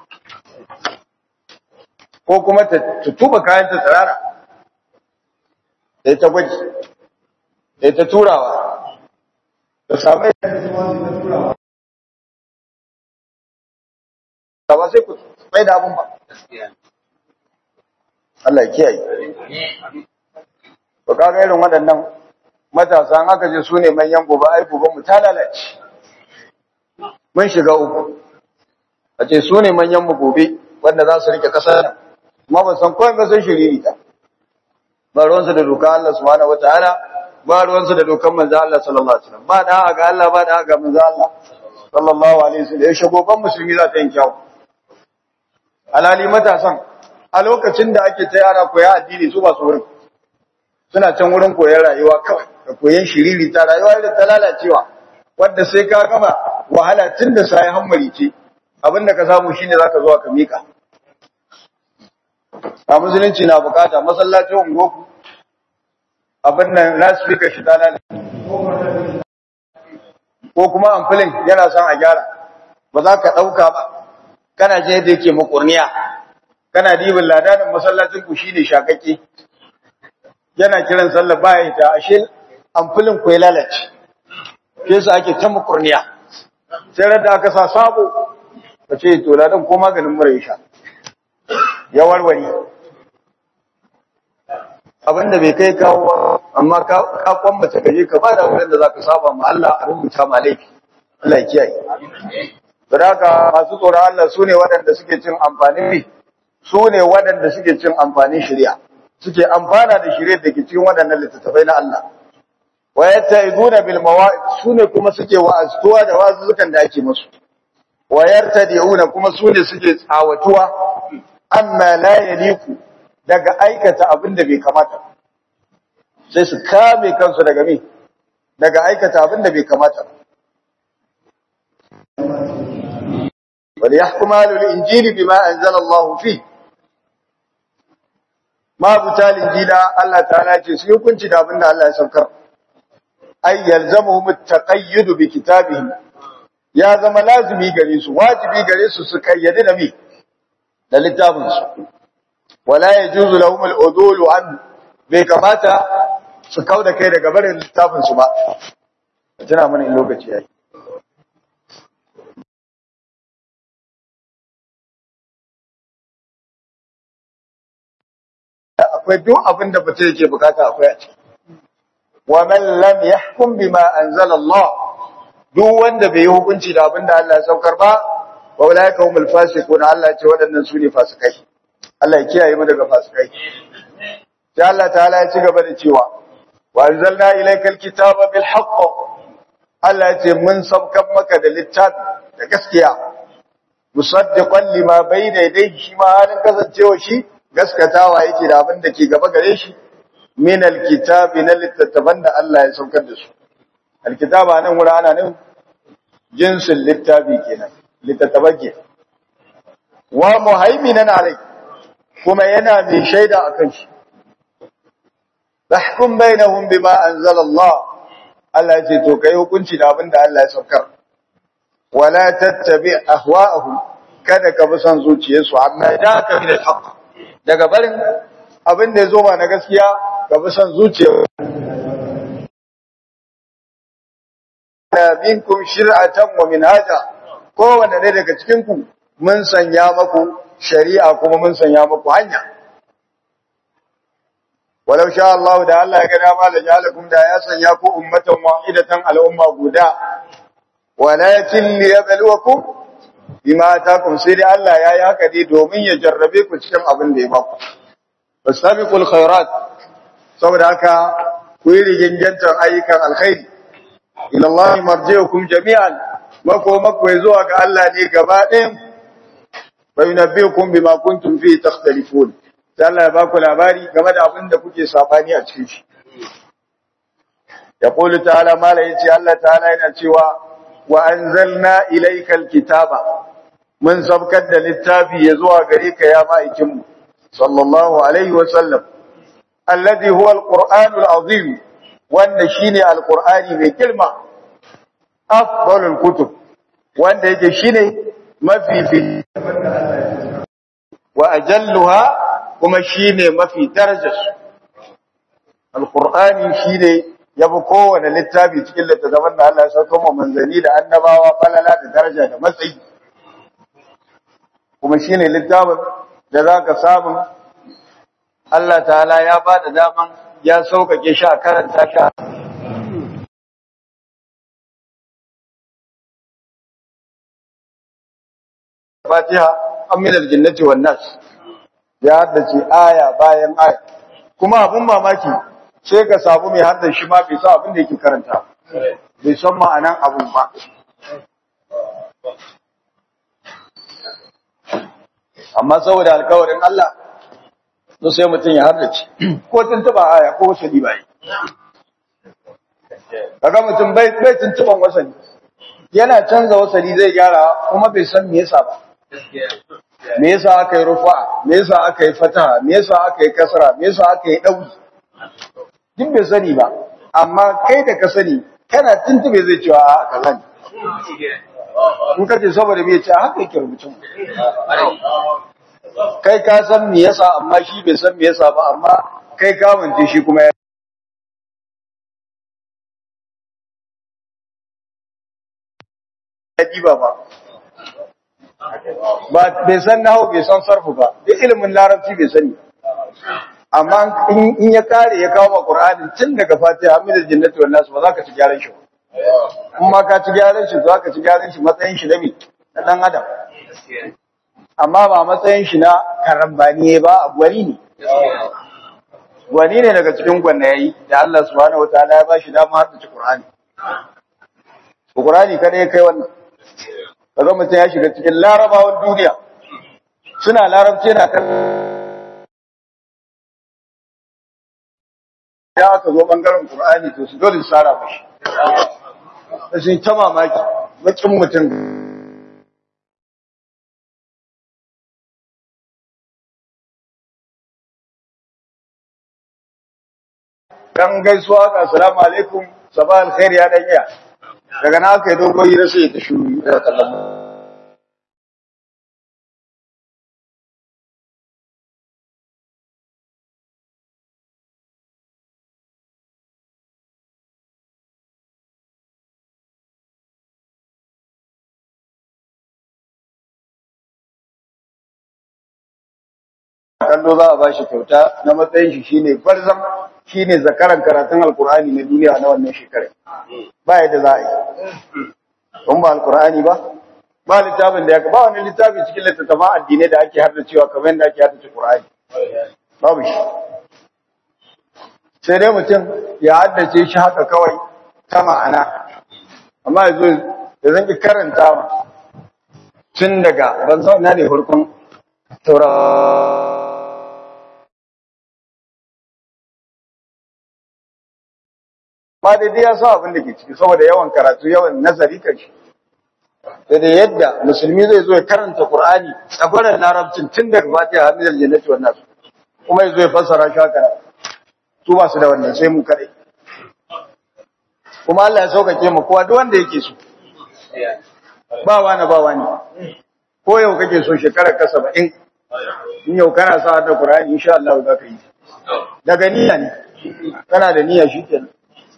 ko kuma ta tuba kayan ta tsirara, da ta gwaji, da ta turawa, da samu yadda turawa. Ba sai ku mai da abin ba. Allah ya kiyaye. Ba kaga irin waɗannan matasa aka je su ne manyan gobe, ai gobe mu ta lalace. Mun shiga uku. A ce su ne manyan mu gobe wanda za su rike ƙasar nan. Kuma ba san kawai ba sun shiriri ta. Ba ruwansu da doka Allah subhanahu wataala, ba ruwansu da dokan manzo Allah sallallahu alaihi wasallam. Ba da ga Allah, ba da ga manzo Allah sallallahu alaihi wasallam. Ya shigo ban musulmi za ta yin kyau. Alali matasan a lokacin da ake ta yara koya addini su ba su wurin. Suna can wurin koyon rayuwa kawai, da koyon shiriri ta rayuwa da ta lalacewa, wadda sai ka gama wahala tun da sai hammari ce, abinda ka samu shine zaka zo ka mika. A musulunci na bukata masallacin ungoku, abin nan lasfika shi ta lalace. Ko kuma amfilin yana son a gyara, ba za ka ɗauka ba, kana je da yake makurniya, kana dibin ladanin masallacin ku shine shakakke. Yana kiran sallah baya ta ashe amfulin ko ya lalace, sai su ake ta mukurniya, sai da aka sa sabo ka ce to ladan ko maganin mura ya sha ya warware abinda bai kai kawo, amma ka kwambace gaje ka ba da wurin da zaka saba ma Allah a rubuta ma laifi. Allah ya kiyaye. Sadaka masu tsoron Allah sune waɗanda suke cin amfani, sune waɗanda suke cin amfanin shari'a, suke amfana da shirye da ke cikin waɗannan littattafai na Allah. Wa yattaizuna bil mawa'id, sune kuma suke wa'azuwa da wazuzukan da ake musu. Wa yartadiuna, kuma sune suke tsawatuwa amma la yaliku, daga aikata abin da bai kamata. Sai su kame kansu daga me? Daga aikata abin da bai kamata. Wal yahkum ahlul injili bima anzala Allah fi. Mabuta linjila Allah ta'ala ce su hukunci da abin da Allah ya saukar. Ay yalzamuhum at-taqayyud bi kitabihim, ya zama lazimi gare su, wajibi gare su su kayyade da mi da littafin su. Wala yajuzu lahum al-udul an, bai kamata su kauda kai daga barin littafin su ba. Tana mana in lokaci yayi. akwai duk abin da mutum yake bukata akwai a ciki wa man lam yahkum bima anzala Allah duk wanda bai yi hukunci da abin da Allah ya saukar ba wa ulaika humul fasiqun Allah ce waɗannan su ne fasikai Allah ya kiyaye mu daga fasikai sai Allah ta'ala ya ci gaba da cewa wa anzalna ilaykal kitaba bil haqq Allah ya ce mun saukar maka da littafi da gaskiya musaddiqan lima bayna yadayhi shi ma halin kasancewa shi gaskatawa yake da abin da ke gaba gare shi min alkitabi na littattafan da Allah ya saukar da su alkitaba nan wura ana nan jinsin littafi kenan littattafan ke wa muhaiminan alai kuma yana mai shaida akan shi tahkum bainahum bima anzala Allah Allah ya ce to kai hukunci da abin da Allah ya saukar wala tattabi ahwa'ahum kada ka bi son zuciyarsu amma da ka bi al-haq daga barin abin da yazo ba na gaskiya ka bi son zuciya minkum shir'atan wa minhaja kowanne ne daga cikin ku mun sanya maku shari'a kuma mun sanya maku hanya walau sha Allah da Allah ya ga dama da jalakum da ya sanya ku ummatan wahidatan al'umma guda walakin liyabluwakum bima atakum sai dai Allah yayi haka dai domin ya jarrabe ku cikin abin da ya baku fastabiqul khairat saboda haka ku yi rigingantar ayyukan alkhairi ila Allah marji'ukum jami'an mako zuwa ga Allah ne gaba ɗayan fa yunabbiukum bima kuntum fi takhtalifun sai Allah ya baku labari game da abin da kuke sabani a cikin shi yaqulu ta'ala mala yace Allah ta'ala yana cewa wa anzalna ilaykal kitaba mun sabkar da littafi ya zuwa gare ka ya ma'aikin mu sallallahu alaihi wa sallam alladhi huwa alqur'anul azim wanda shine alqur'ani mai girma afdalul kutub wanda yake shine mafi wa ajalluha kuma shine mafi darajar alqur'ani shine yabi kowane littafi cikin littattafan da Allah ya sauka wa manzanni da annabawa falala da daraja da matsayi kuma shine littafin da zaka samu Allah ta'ala ya bada daman ya saukake shi a karanta shi Fatiha min al-jinnati wan nas ya haddace aya bayan aya kuma abun mamaki sai ka samu mai haddan shi ma bai san abin da yake karanta bai san ma'anan abun ba amma saboda alƙawarin Allah to sai mutum ya haddace ko tuntuba aya ko wasali bai kaga mutum bai tuntuban wasali yana canza wasali zai gyara kuma bai san me yasa ba me yasa aka yi rufa me yasa aka yi fataha me yasa aka yi kasra me yasa aka yi dauri duk bai sani ba amma kai da ka sani kana tuntube zai cewa a kaza ne in ka ce saboda me yace haka yake rubutun kai ka san me yasa amma shi bai san me yasa ba amma kai ka mance shi kuma ya ba bai san nahu bai san sarfu ba da ilimin larabci bai sani amma in ya kare ya kawo Qur'ani tun daga Fatiha hamidul jannati wan nas ba za ka ci gyaran shi amma ka ci gyaran shi za ka ci gyaran shi matsayin shi nabi na dan adam amma ba matsayin shi na karambani ba gwani ne gwani ne daga cikin gwannayi da Allah subhanahu wataala ya bashi dama har da ci Qur'ani Qur'ani kada ya kai wannan kaga mutum ya shiga cikin larabawan duniya suna larabci na kan ya aka zo bangaren Qur'ani to su dole su sara mashi sai ta mamaki bakin mutum dan gaisuwa ga assalamu alaikum sabah alkhair ya danya daga na aka yi dogo hira sai ta shuru da kallon kallo za a bashi kyauta na matsayin shi shine farzam shine zakaran karatun alkur'ani na duniya na wannan shekarar ba yadda za a yi don ba alkur'ani ba littafin da ba wani littafi cikin littattafan addinai da ake harda cewa kamar yadda ake harda qur'ani babu shi sai dai mutum ya haddace shi haka kawai ta ma'ana amma yanzu da zan ki karanta tun daga ban san ina ne farkon taura ba daidai ya sa abin da ke ciki saboda yawan karatu yawan nazari kan shi da yadda musulmi zai zo ya karanta Qur'ani tsabaran larabcin tun daga Fatiha har zuwa Jannati wannan kuma ya zo ya fassara shi haka su ba su da wannan sai mu kadai kuma Allah ya saukake mu kowa duk wanda yake so ba wani ko yau kake so shekarar ka 70 in yau kana sa da Qur'ani insha Allah za ka yi daga niyya ne kana da niyya shikenan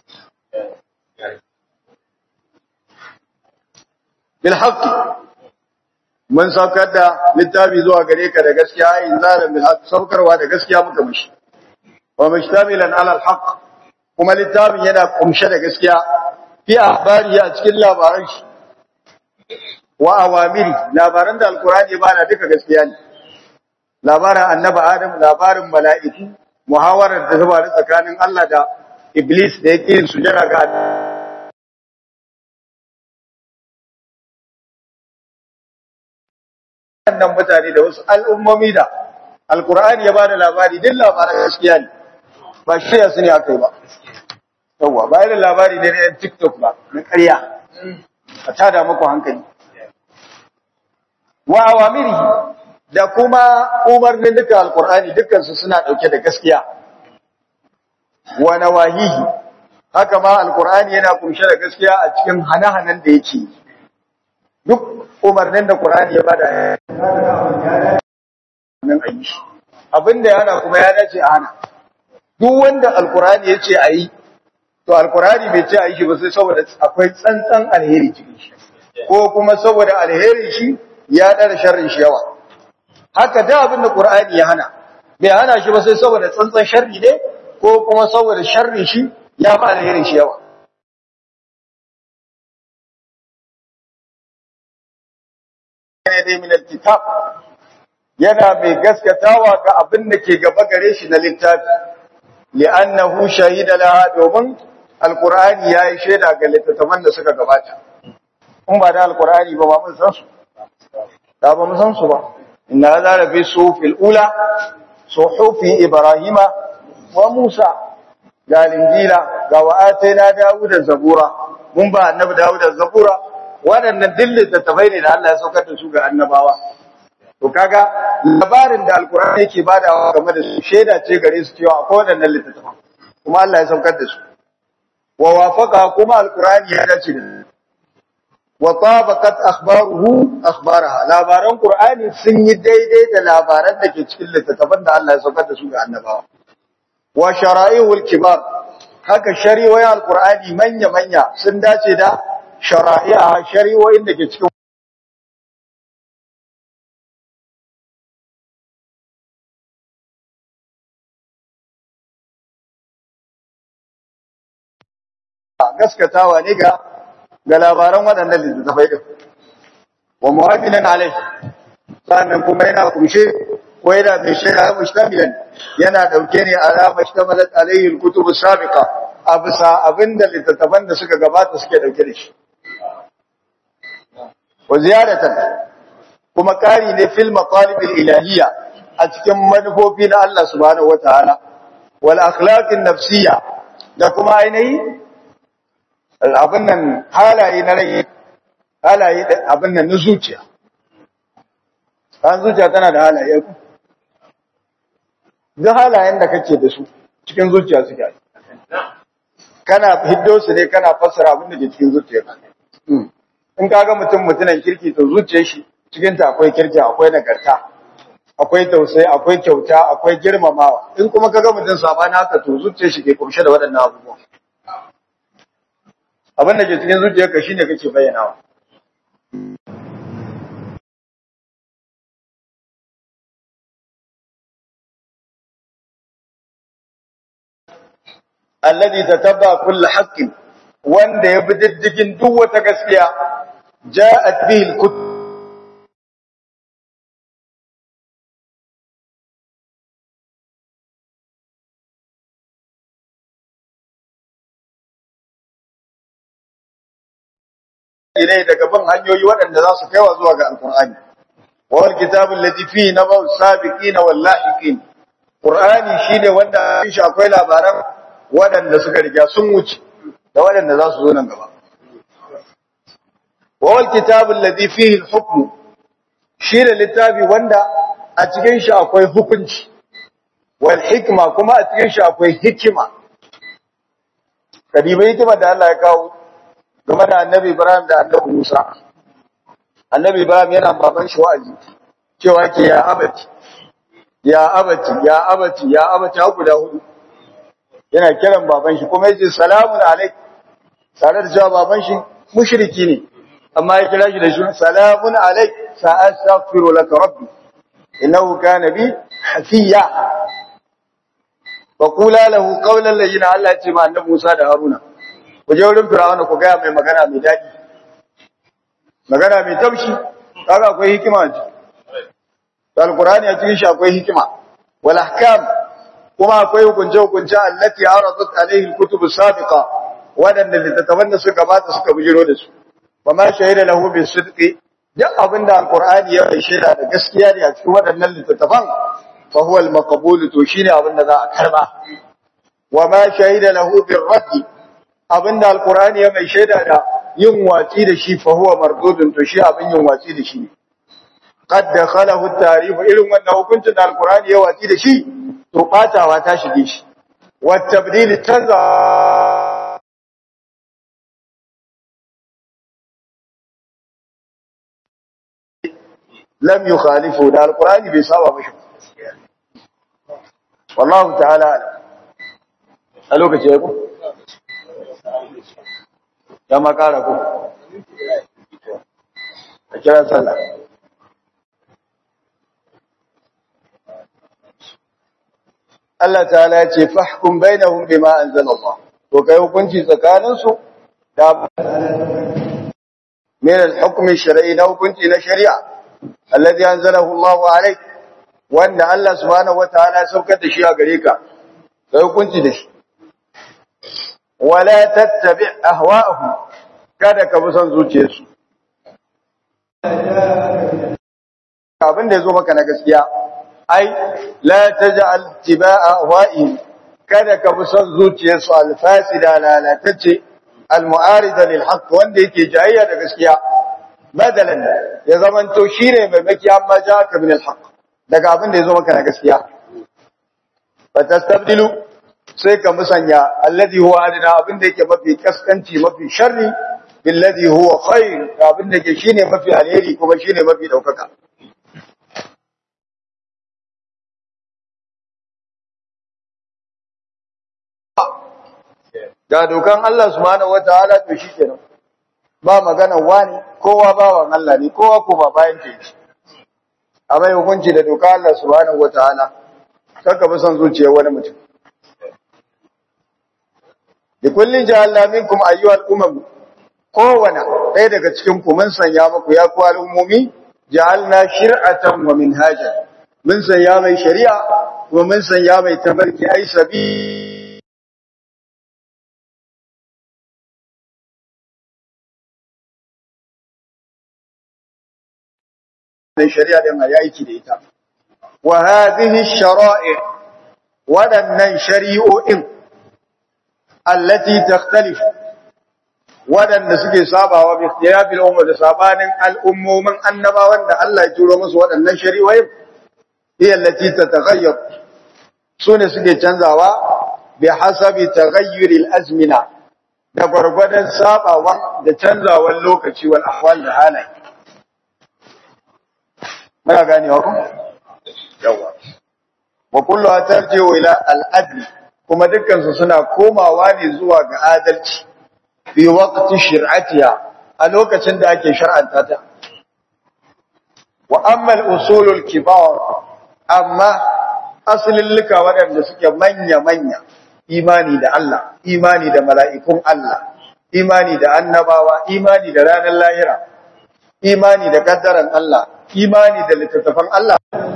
bil haqqi mun saukar da littafi zuwa gare ka da gaskiya in zalim bil haqq saukarwa da gaskiya muka mishi wa mushtamilan ala al haqq kuma littafin yana kumshe da gaskiya fi ahbari a cikin labaran shi wa awamiri labaran da alqur'ani ba na duka gaskiya ne labarin annabi adam labarin mala'iku muhawarar da zuba tsakanin Allah da iblis da yake yin sujada ga wannan mutane da wasu al'ummomi da alqur'ani ya bada labari din labaran gaskiya ne ba shi ya sani akai ba yawa ba da labari da na TikTok ba na ƙarya a tada muku hankali wa awamiri da kuma umarnin duka alqur'ani dukkan su suna dauke da gaskiya wa nawahihi haka ma alqur'ani yana kunshe da gaskiya a cikin hana-hanan da yake duk umarnin da qur'ani ya bada nan ayi abinda yana kuma ya dace a hana duk wanda alqur'ani yace ayi to alqur'ani bai ce ayi shi ba sai saboda akwai tsantsan alheri cikin shi ko kuma saboda alherin shi ya dara sharrin shi yawa haka da abinda qur'ani ya hana bai hana shi ba sai saboda tsantsan sharri ne ko kuma saboda sharrin shi ya ba alherin shi yawa dai min alkitab yana mai gaskatawa ga abin da ke gaba gare shi na littafi li'annahu shahida laha domin alqur'ani yayi shaida ga littattafan da suka gabata in ba da alqur'ani ba mun san su da ba mun san su ba inna hadha fi suhufil ula suhufi ibrahima wa musa ga linjila ga wa'ataina dawuda zabura mun ba annabi dawuda zabura waɗannan dillin littattafai ne da Allah ya saukar da su ga annabawa to kaga labarin da alkur'ani yake badawa game da su sheda ce gare su cewa akwai waɗannan littattafan kuma Allah ya saukar da su wa wafaqa kuma alkur'ani ya dace da wa tabaqat akhbaruhu akhbaraha labaran qur'ani sun yi daidai da labaran da ke cikin littattafan da Allah ya saukar da su ga annabawa wa shara'ihul kibar haka shari'o'in alkur'ani manya sun dace da shara'i'a shari'o'in da ke cikin gaskatawa ne ga labaran waɗannan littattafai din wa muhafilan alai sannan kuma yana kumshe ko yana mai shaida mustamilan yana dauke ne ala mashtamalat alayhi alkutub as-sabiqa abisa abinda littattafan da suka gabata suke dauke da shi wa ziyaratan kuma kari ne fil maqalib al-ilahiyya a cikin manufofi na Allah subhanahu wataala wal akhlaq an-nafsiyya da kuma ainihi abin nan halaye na rai halaye abin nan na zuciya an zuciya tana da halaye ku duk halayen da kake da su cikin zuciya suke kana hiddo su ne kana fassara abin da ke cikin zuciya in kaga mutunan kirki to zuciyar shi cikin ta akwai kirki akwai nagarta akwai tausayi akwai kyauta akwai girmamawa in kuma kaga mutum sabana haka to zuciyar shi ke kumshe da waɗannan abubuwa abin da ke cikin zuciyarka shine kake bayyanawa alladhi tatabba kull haqqin wanda ya bi diddigin duk wata gaskiya ja'at bihi al-kutub ilai daga bin hanyoyi waɗanda za su kaiwa zuwa ga alqur'ani wal kitabul ladhi fihi nabaw sabiqin wal lahiqin qur'ani shine wanda shi akwai labaran waɗanda suka riga sun wuce da waɗanda za su zo nan gaba wal kitabul ladhi fihi al hukm shine littafi wanda a cikin shi akwai hukunci wal hikma kuma a cikin shi akwai hikima kadibai hikima da Allah ya kawo game da annabi Ibrahim da annabi Musa. Annabi Ibrahim yana baban shi wa'azi cewa ke ya abati, ya abati, ya abati, ya abati har guda hudu. Yana kiran baban shi kuma yace salamun alaik. Tare da cewa baban shi mushriki ne, amma ya kira shi da shi salamun alaik sa'astaghfiru laka rabbi innahu kana bi hafiya. Wa qula lahu qawlan layyina Allah ya ce ma annabi Musa da Haruna. Ku je wurin Fir'auna ku gaya mai magana mai daɗi, magana mai taushi, kaga akwai hikima ce. Al-Qur'ani a cikin shi akwai hikima. Wal ahkam kuma akwai hukunce-hukunce allati aradat alaihi al-kutub as-sabiqa wadanda littattafan da suka bata suka bijiro da su. Wa ma shahida lahu bis-sidqi duk abinda Al-Qur'ani ya bai shaida da gaskiya ne a cikin waɗannan littattafan fa huwa al-maqbul to shine abinda za a karba. Wa ma shahida lahu bir-raddi abinda alqur'ani ya mai shaida da yin watsi da shi fa huwa mardudun to shi abin yin watsi da shi qad dakhalahu at-tarif irin wannan hukuncin da alqur'ani ya watsi da shi to batawa ta shige shi wa tabdil tanza lam yukhalifu da alqur'ani bai saba mishi wallahu ta'ala a lokacin ku ya makara ku a kira sallah Allah ta'ala ya ce fahkum bainahum bima anzalallah to kai hukunci tsakanin su da min al-hukm ash-shar'i na hukunci na shari'a alladhi anzalahu Allah alayk wanda Allah subhanahu wa ta'ala ya saukar da shi a gare ka kai hukunci da shi wala tattabi ahwa'ahum kada ka bi son zuciyarsu abin da yazo maka na gaskiya ai la taj'al tibaa ahwa'ihim kada ka bi son zuciyarsu alfasida lalatacce almu'arida lil haqq wanda yake jayayya da gaskiya badalan ya zamanto shine mai maki amma ja'aka min al haqq daga abin da yazo maka na gaskiya fatastabdilu sai ka musanya alladhi huwa adna abin da yake mafi kaskanci mafi sharri billadhi huwa khair abin da yake shine mafi alheri kuma shine mafi daukaka ga dokan Allah subhanahu wataala to shikenan ba magana wani kowa bawan Allah ne kowa ko ba bayan ce amma hukunci da dokan Allah subhanahu wataala saka bi son zuciyar wani mutum likullin ja'alna minkum ayyuhal umam kowana ɗaya daga cikin ku mun sanya muku ya ku al'ummomi ja'alna shir'atan wa minhajan mun sanya mai shari'a kuma mun sanya mai tabarki ai sabi shari'a da mai aiki da ita wa hadhihi shara'i wadannan shari'o'in allati takhtalif wadanda suke sabawa bi ikhtilafil umma da sabanin al'ummomin annabawan da Allah ya turo musu wadannan shari'o'in hiya allati tataghayyar sune suke canzawa bi hasabi taghayyuril azmina da gurgurdan sabawa da canzawan lokaci wal ahwal da halaye muna ganewa ku yawa wa kullu tarji'u ila al-adl kuma dukkan su suna komawa ne zuwa ga adalci fi waqti shir'atiha a lokacin da ake shar'anta ta wa amma al-usulul kibar amma asalin lika waɗanda suke manya imani da Allah, imani da mala'ikun Allah, imani da annabawa, imani da ranar lahira, imani da kaddaran Allah, imani da littattafan Allah.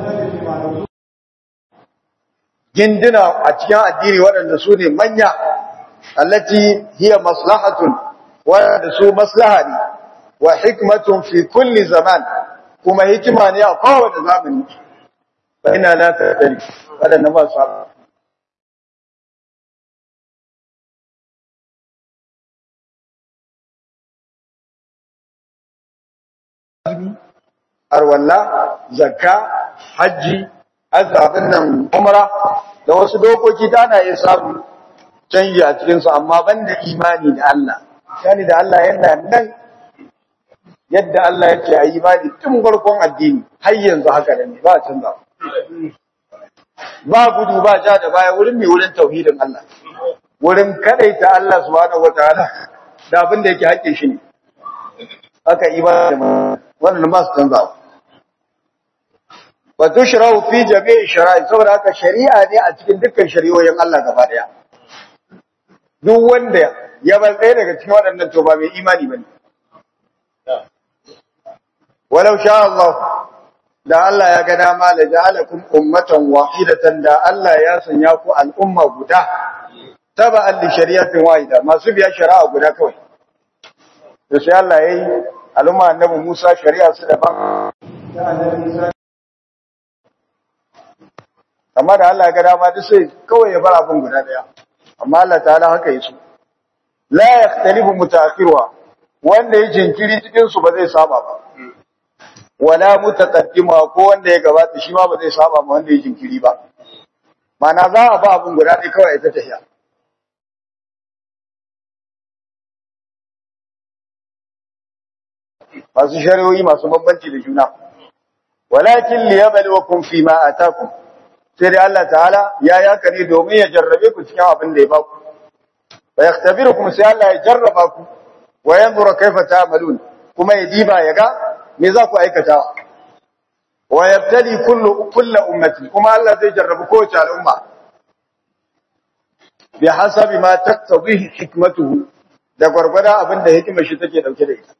Gindina a cikin addini waɗanda su ne manya, allati hiya maslahatun, waɗanda su maslaha ne, wa hikmatun fi kulli zaman, kuma hikima ne a kowane zamani. Fa ina la tadri, waɗanda ba su arwalla, zakka, hajji, azabin nan umra da wasu dokoki ta na iya samu canji a cikin su, amma banda imani da Allah. Yani da Allah yana nan yadda Allah yake a imani tun farkon addini har yanzu haka da ne ba canza. Ba gudu ba ja da baya wurin mai wurin tauhidin Allah. Wurin kadaita Allah subhanahu wataala da abin da yake haƙƙin shi ne. Haka imani da wannan ba su canza. Wa tushrau fi jami'i shara'i, saboda haka shari'a ne a cikin dukkan shari'o'in Allah gaba daya. Duk wanda ya bar ɗaya daga cikin waɗannan to ba mai imani bane. Walau sha Allah, da Allah ya ga dama la ja'alakum ummatan wahidatan, da Allah ya sanya ku al'umma guda taba'an li shari'atin wahida, masu biya shari'a guda kawai. To sai Allah yayi al'umma annabi Musa shari'a su daban. Amma da Allah ya ga dama duk sai kawai ya bar abin guda daya. Amma Allah ta'ala haka yaso. La yakhtalifu mutaakhiruha, wanda ya jinkiri cikin su ba zai saba ba. Wala mutaqaddima, ko wanda ya gabata shi ma ba zai saba ma wanda ya jinkiri ba. Mana za a ba abin guda ɗaya kawai ita tahiya. Masu shari'o'i masu bambanci da juna. Walakin liyabluwakum fima atakum, sai dai Allah ta'ala ya yaka ne domin ya jarrabe ku cikin abin da ya baku. Wa yaktabirukum, sai Allah ya jarraba ku, wa yanzura kaifa ta'malun, kuma ya diba ya ga me za ku aikata. Wa yabtali kullu ummati, kuma Allah zai jarrabu kowace al'umma bi hasabi ma taqtadihi hikmatuhu, da gwargwada abin da hikimar shi take dauke da ita.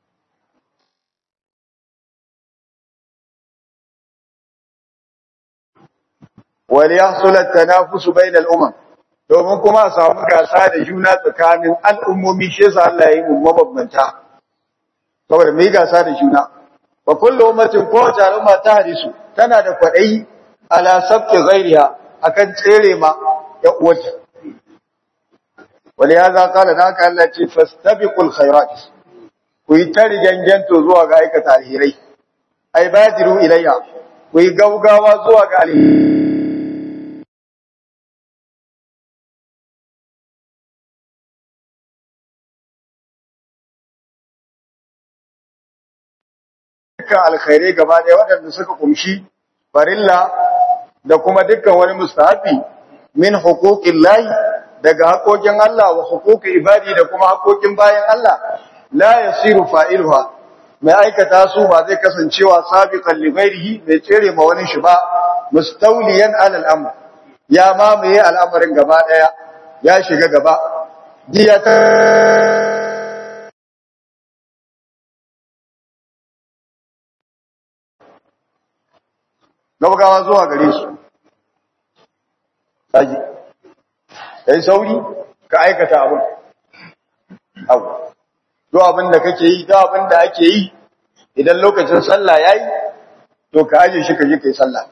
وليحصل التنافس بين الامم, domin kuma a samu gasa da juna tsakanin al'ummomi, shi yasa Allah ya yi mu mabambanta saboda mai gasa da juna. Wa kullu ummatin, ko ta al'umma ta hadisu tana da kwadai ala sabti ghairiha, akan tsere ma ya uwata. walihaza qala naka Allah ce fastabiqul khairat, ku yi tariganganto zuwa ga aikata alherai. Ai badiru ilayya, ku yi gaugawa zuwa ga alheri. Dukkan alkhairai gaba ɗaya waɗanda suka kumshi farilla da kuma dukkan wani mustahabi min huquqin lahi, daga haƙoƙin Allah, wa huquqi ibadi, da kuma haƙoƙin bayan Allah, la yasiru fa'iluha, mai aikata su ba zai kasancewa sabiqan li ghairihi, mai tsere ma wani shi ba, mustawliyan alal amr, ya mamaye al'amarin gaba ɗaya, ya shiga gaba diyata gaugawa zuwa gare su. Saji, kai sauri ka aikata abin. Do abin da kake yi, do abin da ake yi, idan lokacin sallah ya yi, to ka aje shi ka je kai sallah.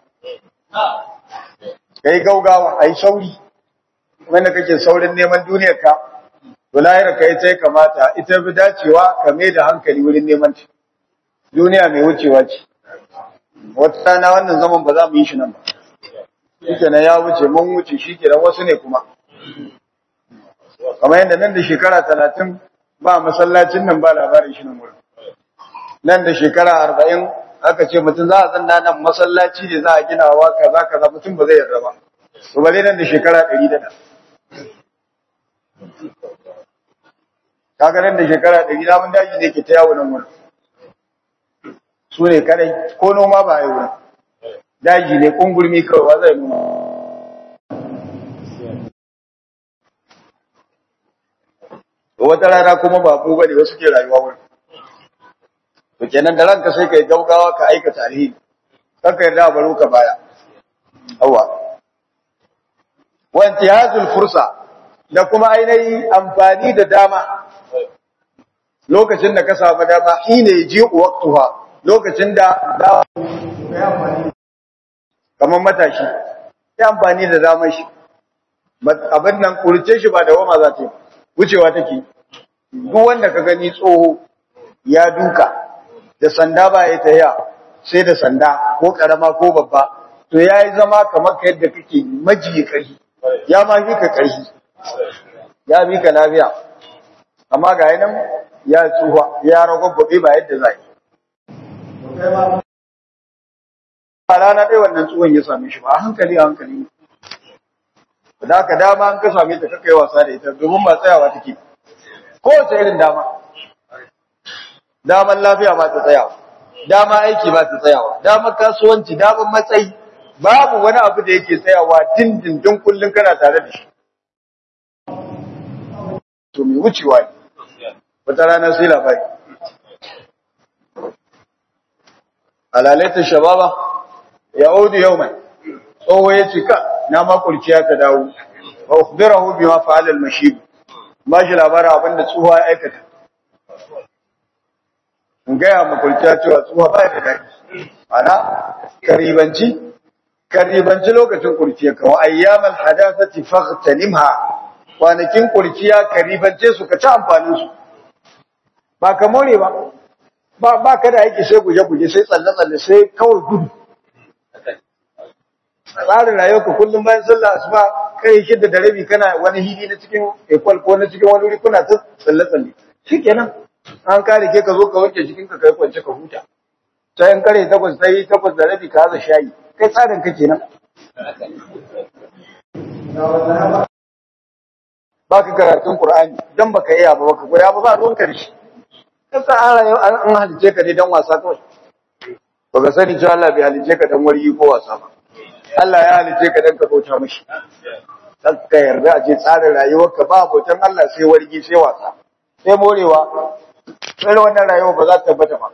Kai gaugawa, ai sauri, wanda kake saurin neman duniyarka, to lahira ka yi ta kamata, ita fi dacewa ka mai da hankali wurin neman ta. Duniya mai wucewa ce. Wata rana wannan zaman ba za mu yi shi nan ba. Shi na ya wuce, mun wuce shi ke wasu ne kuma. Kamar yadda nan da shekara 30 ba masallacin nan ba labarin shi nan wurin. Nan da shekara 40 aka ce mutum za a zanna nan masallaci da za a ginawa kaza kaza, mutum ba zai yarda ba. To bare nan da shekara 100 da. Kaga nan da shekara 100 da mun daji ne ke ta yawo nan wurin. Su ne kadai, ko noma ba a yi wurin. Daji ne kungurmi kawai, ba zai noma. wata rana kuma ba mu bane wasu ke rayuwa wurin to kenan da ranka sai kai gaugawa ka aikata alheri kanka yarda baro ka baya awwa wa intihazul fursa da kuma ainihin amfani da dama lokacin da ka samu dama ine ji waqtuha lokacin da kamar matashi ya amfani da damar shi abin nan kurce shi ba da wama za ta yi wucewa take duk wanda ka gani tsoho ya duka da sanda ba ya taya sai da sanda ko karama ko babba to yayi zama kamar ka yadda kake majiyi karhi ya ma fi ka karhi ya bi ka lafiya amma ga nan ya tsufa ya ragwabbe ba yadda zai ba rana ɗaya wannan tsuhon ya same shi ba a hankali da haka dama an ka same ta kakai wasa da ita domin ba tsayawa take kowace irin dama daman lafiya ba ta tsayawa dama aiki ba ta tsayawa daman kasuwanci daman matsayi babu wani abu da yake tsayawa dindindin kullum kana tare da shi to mai wucewa ne wata rana sai labari alalaita shababa ya audu yawman tsoho ya cika na makurciya ta dawo wa ukhbirahu bima fa'ala al-mashib ba shi labarin abinda tsoho ya aikata in gaya makurciya cewa tsoho ba ya da ana karibanci lokacin kurciya ka wa ayyamal hadathati faghtanimha kwanakin kurciya karibance su ka ci amfanin su ba ka more ba ka da aiki sai guje-guje sai tsalle-tsalle sai kawai gudu tsarin rayuwarka kullum bayan sallah asuba kai 6:30 kana wani hili na cikin ekwal ko na cikin wani wuri kuna ta tsalle-tsalle shikenan an kare ke ka zo ka wanke jikinka kai kwance ka huta sai an kare 8 sai 8:30 ka haza shayi kai tsarin ka kenan baka karatun Qur'ani dan baka iya ba baka koya ba ruwan karshe kasa an halice ka ne dan wasa kawai baka sani cewa Allah bai halice ka dan wargi ko wasa ba Allah ya halice ka dan ka bauta mishi ka yarda a ce tsarin rayuwarka ba bautan Allah sai wargi sai wasa sai morewa sai wannan rayuwa ba za ta tabbata ba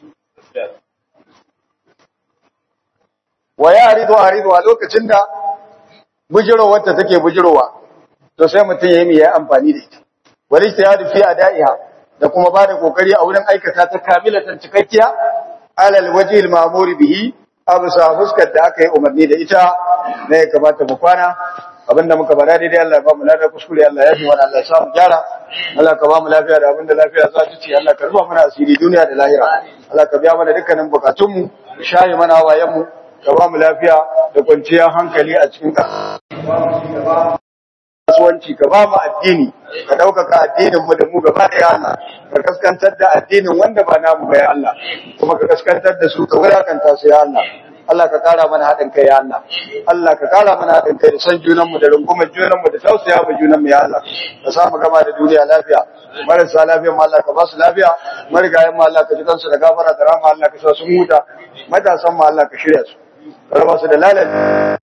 wa yaridu a lokacin da bujirowa ta take bujirowa to sai mutum ya yi amfani da ita wal ijtihad fi ada'iha da kuma ba da kokari a wurin aikata ta kamilatan cikakkiya alal wajhi al ma'mur bihi abu sa fuskar da aka yi umarni da ita ne ya kamata mu kwana abinda muka bada daidai Allah ya ba mu lafiya kuskure Allah ya yi wa Allah ya samu gyara Allah ka ba mu lafiya da abinda lafiya za ta ci Allah ka rufa mana asiri duniya da lahira Allah ka biya mana dukkanin bukatunmu shayi mana wayanmu ka ba mu lafiya da kwanciyar hankali a cikin kasuwanci ka ba mu addini ka ɗaukaka addinin mu da mu gaba da Allah ka kaskantar da addinin wanda ba namu ba ya Allah kuma ka kaskantar da su ka wulakanta su ya Allah Allah ka kara mana haɗin kai ya Allah Allah ka kara mana haɗin kai da san junan mu da rungumar junan mu da tausaya ma junan mu ya Allah ka sa mu gama da duniya lafiya marasa lafiya ma Allah ka ba su lafiya marigayen ma Allah ka ji kansu da gafara da rahama Allah ka sa su huta matasan ma Allah ka shirya su ka raba su da lalaci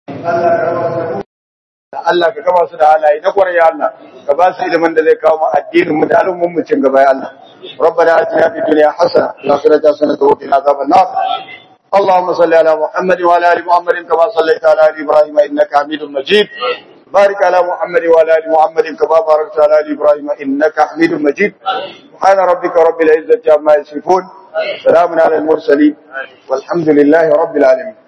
Allah ka gaba su da halaye na kwarai ya Allah ka ba su ilimin da zai kawo mu addinin mu da al'ummun mu cin gaba ya Allah ربنا آتنا في الدنيا حسنة وفي الآخرة حسنة وقنا عذاب النار اللهم صل على محمد وعلى آل محمد كما صليت على آل إبراهيم إنك حميد مجيد بارك على محمد وعلى آل محمد كما باركت على آل إبراهيم إنك حميد مجيد سبحان ربك رب العزة عما يصفون سلام على المرسلين والحمد لله رب العالمين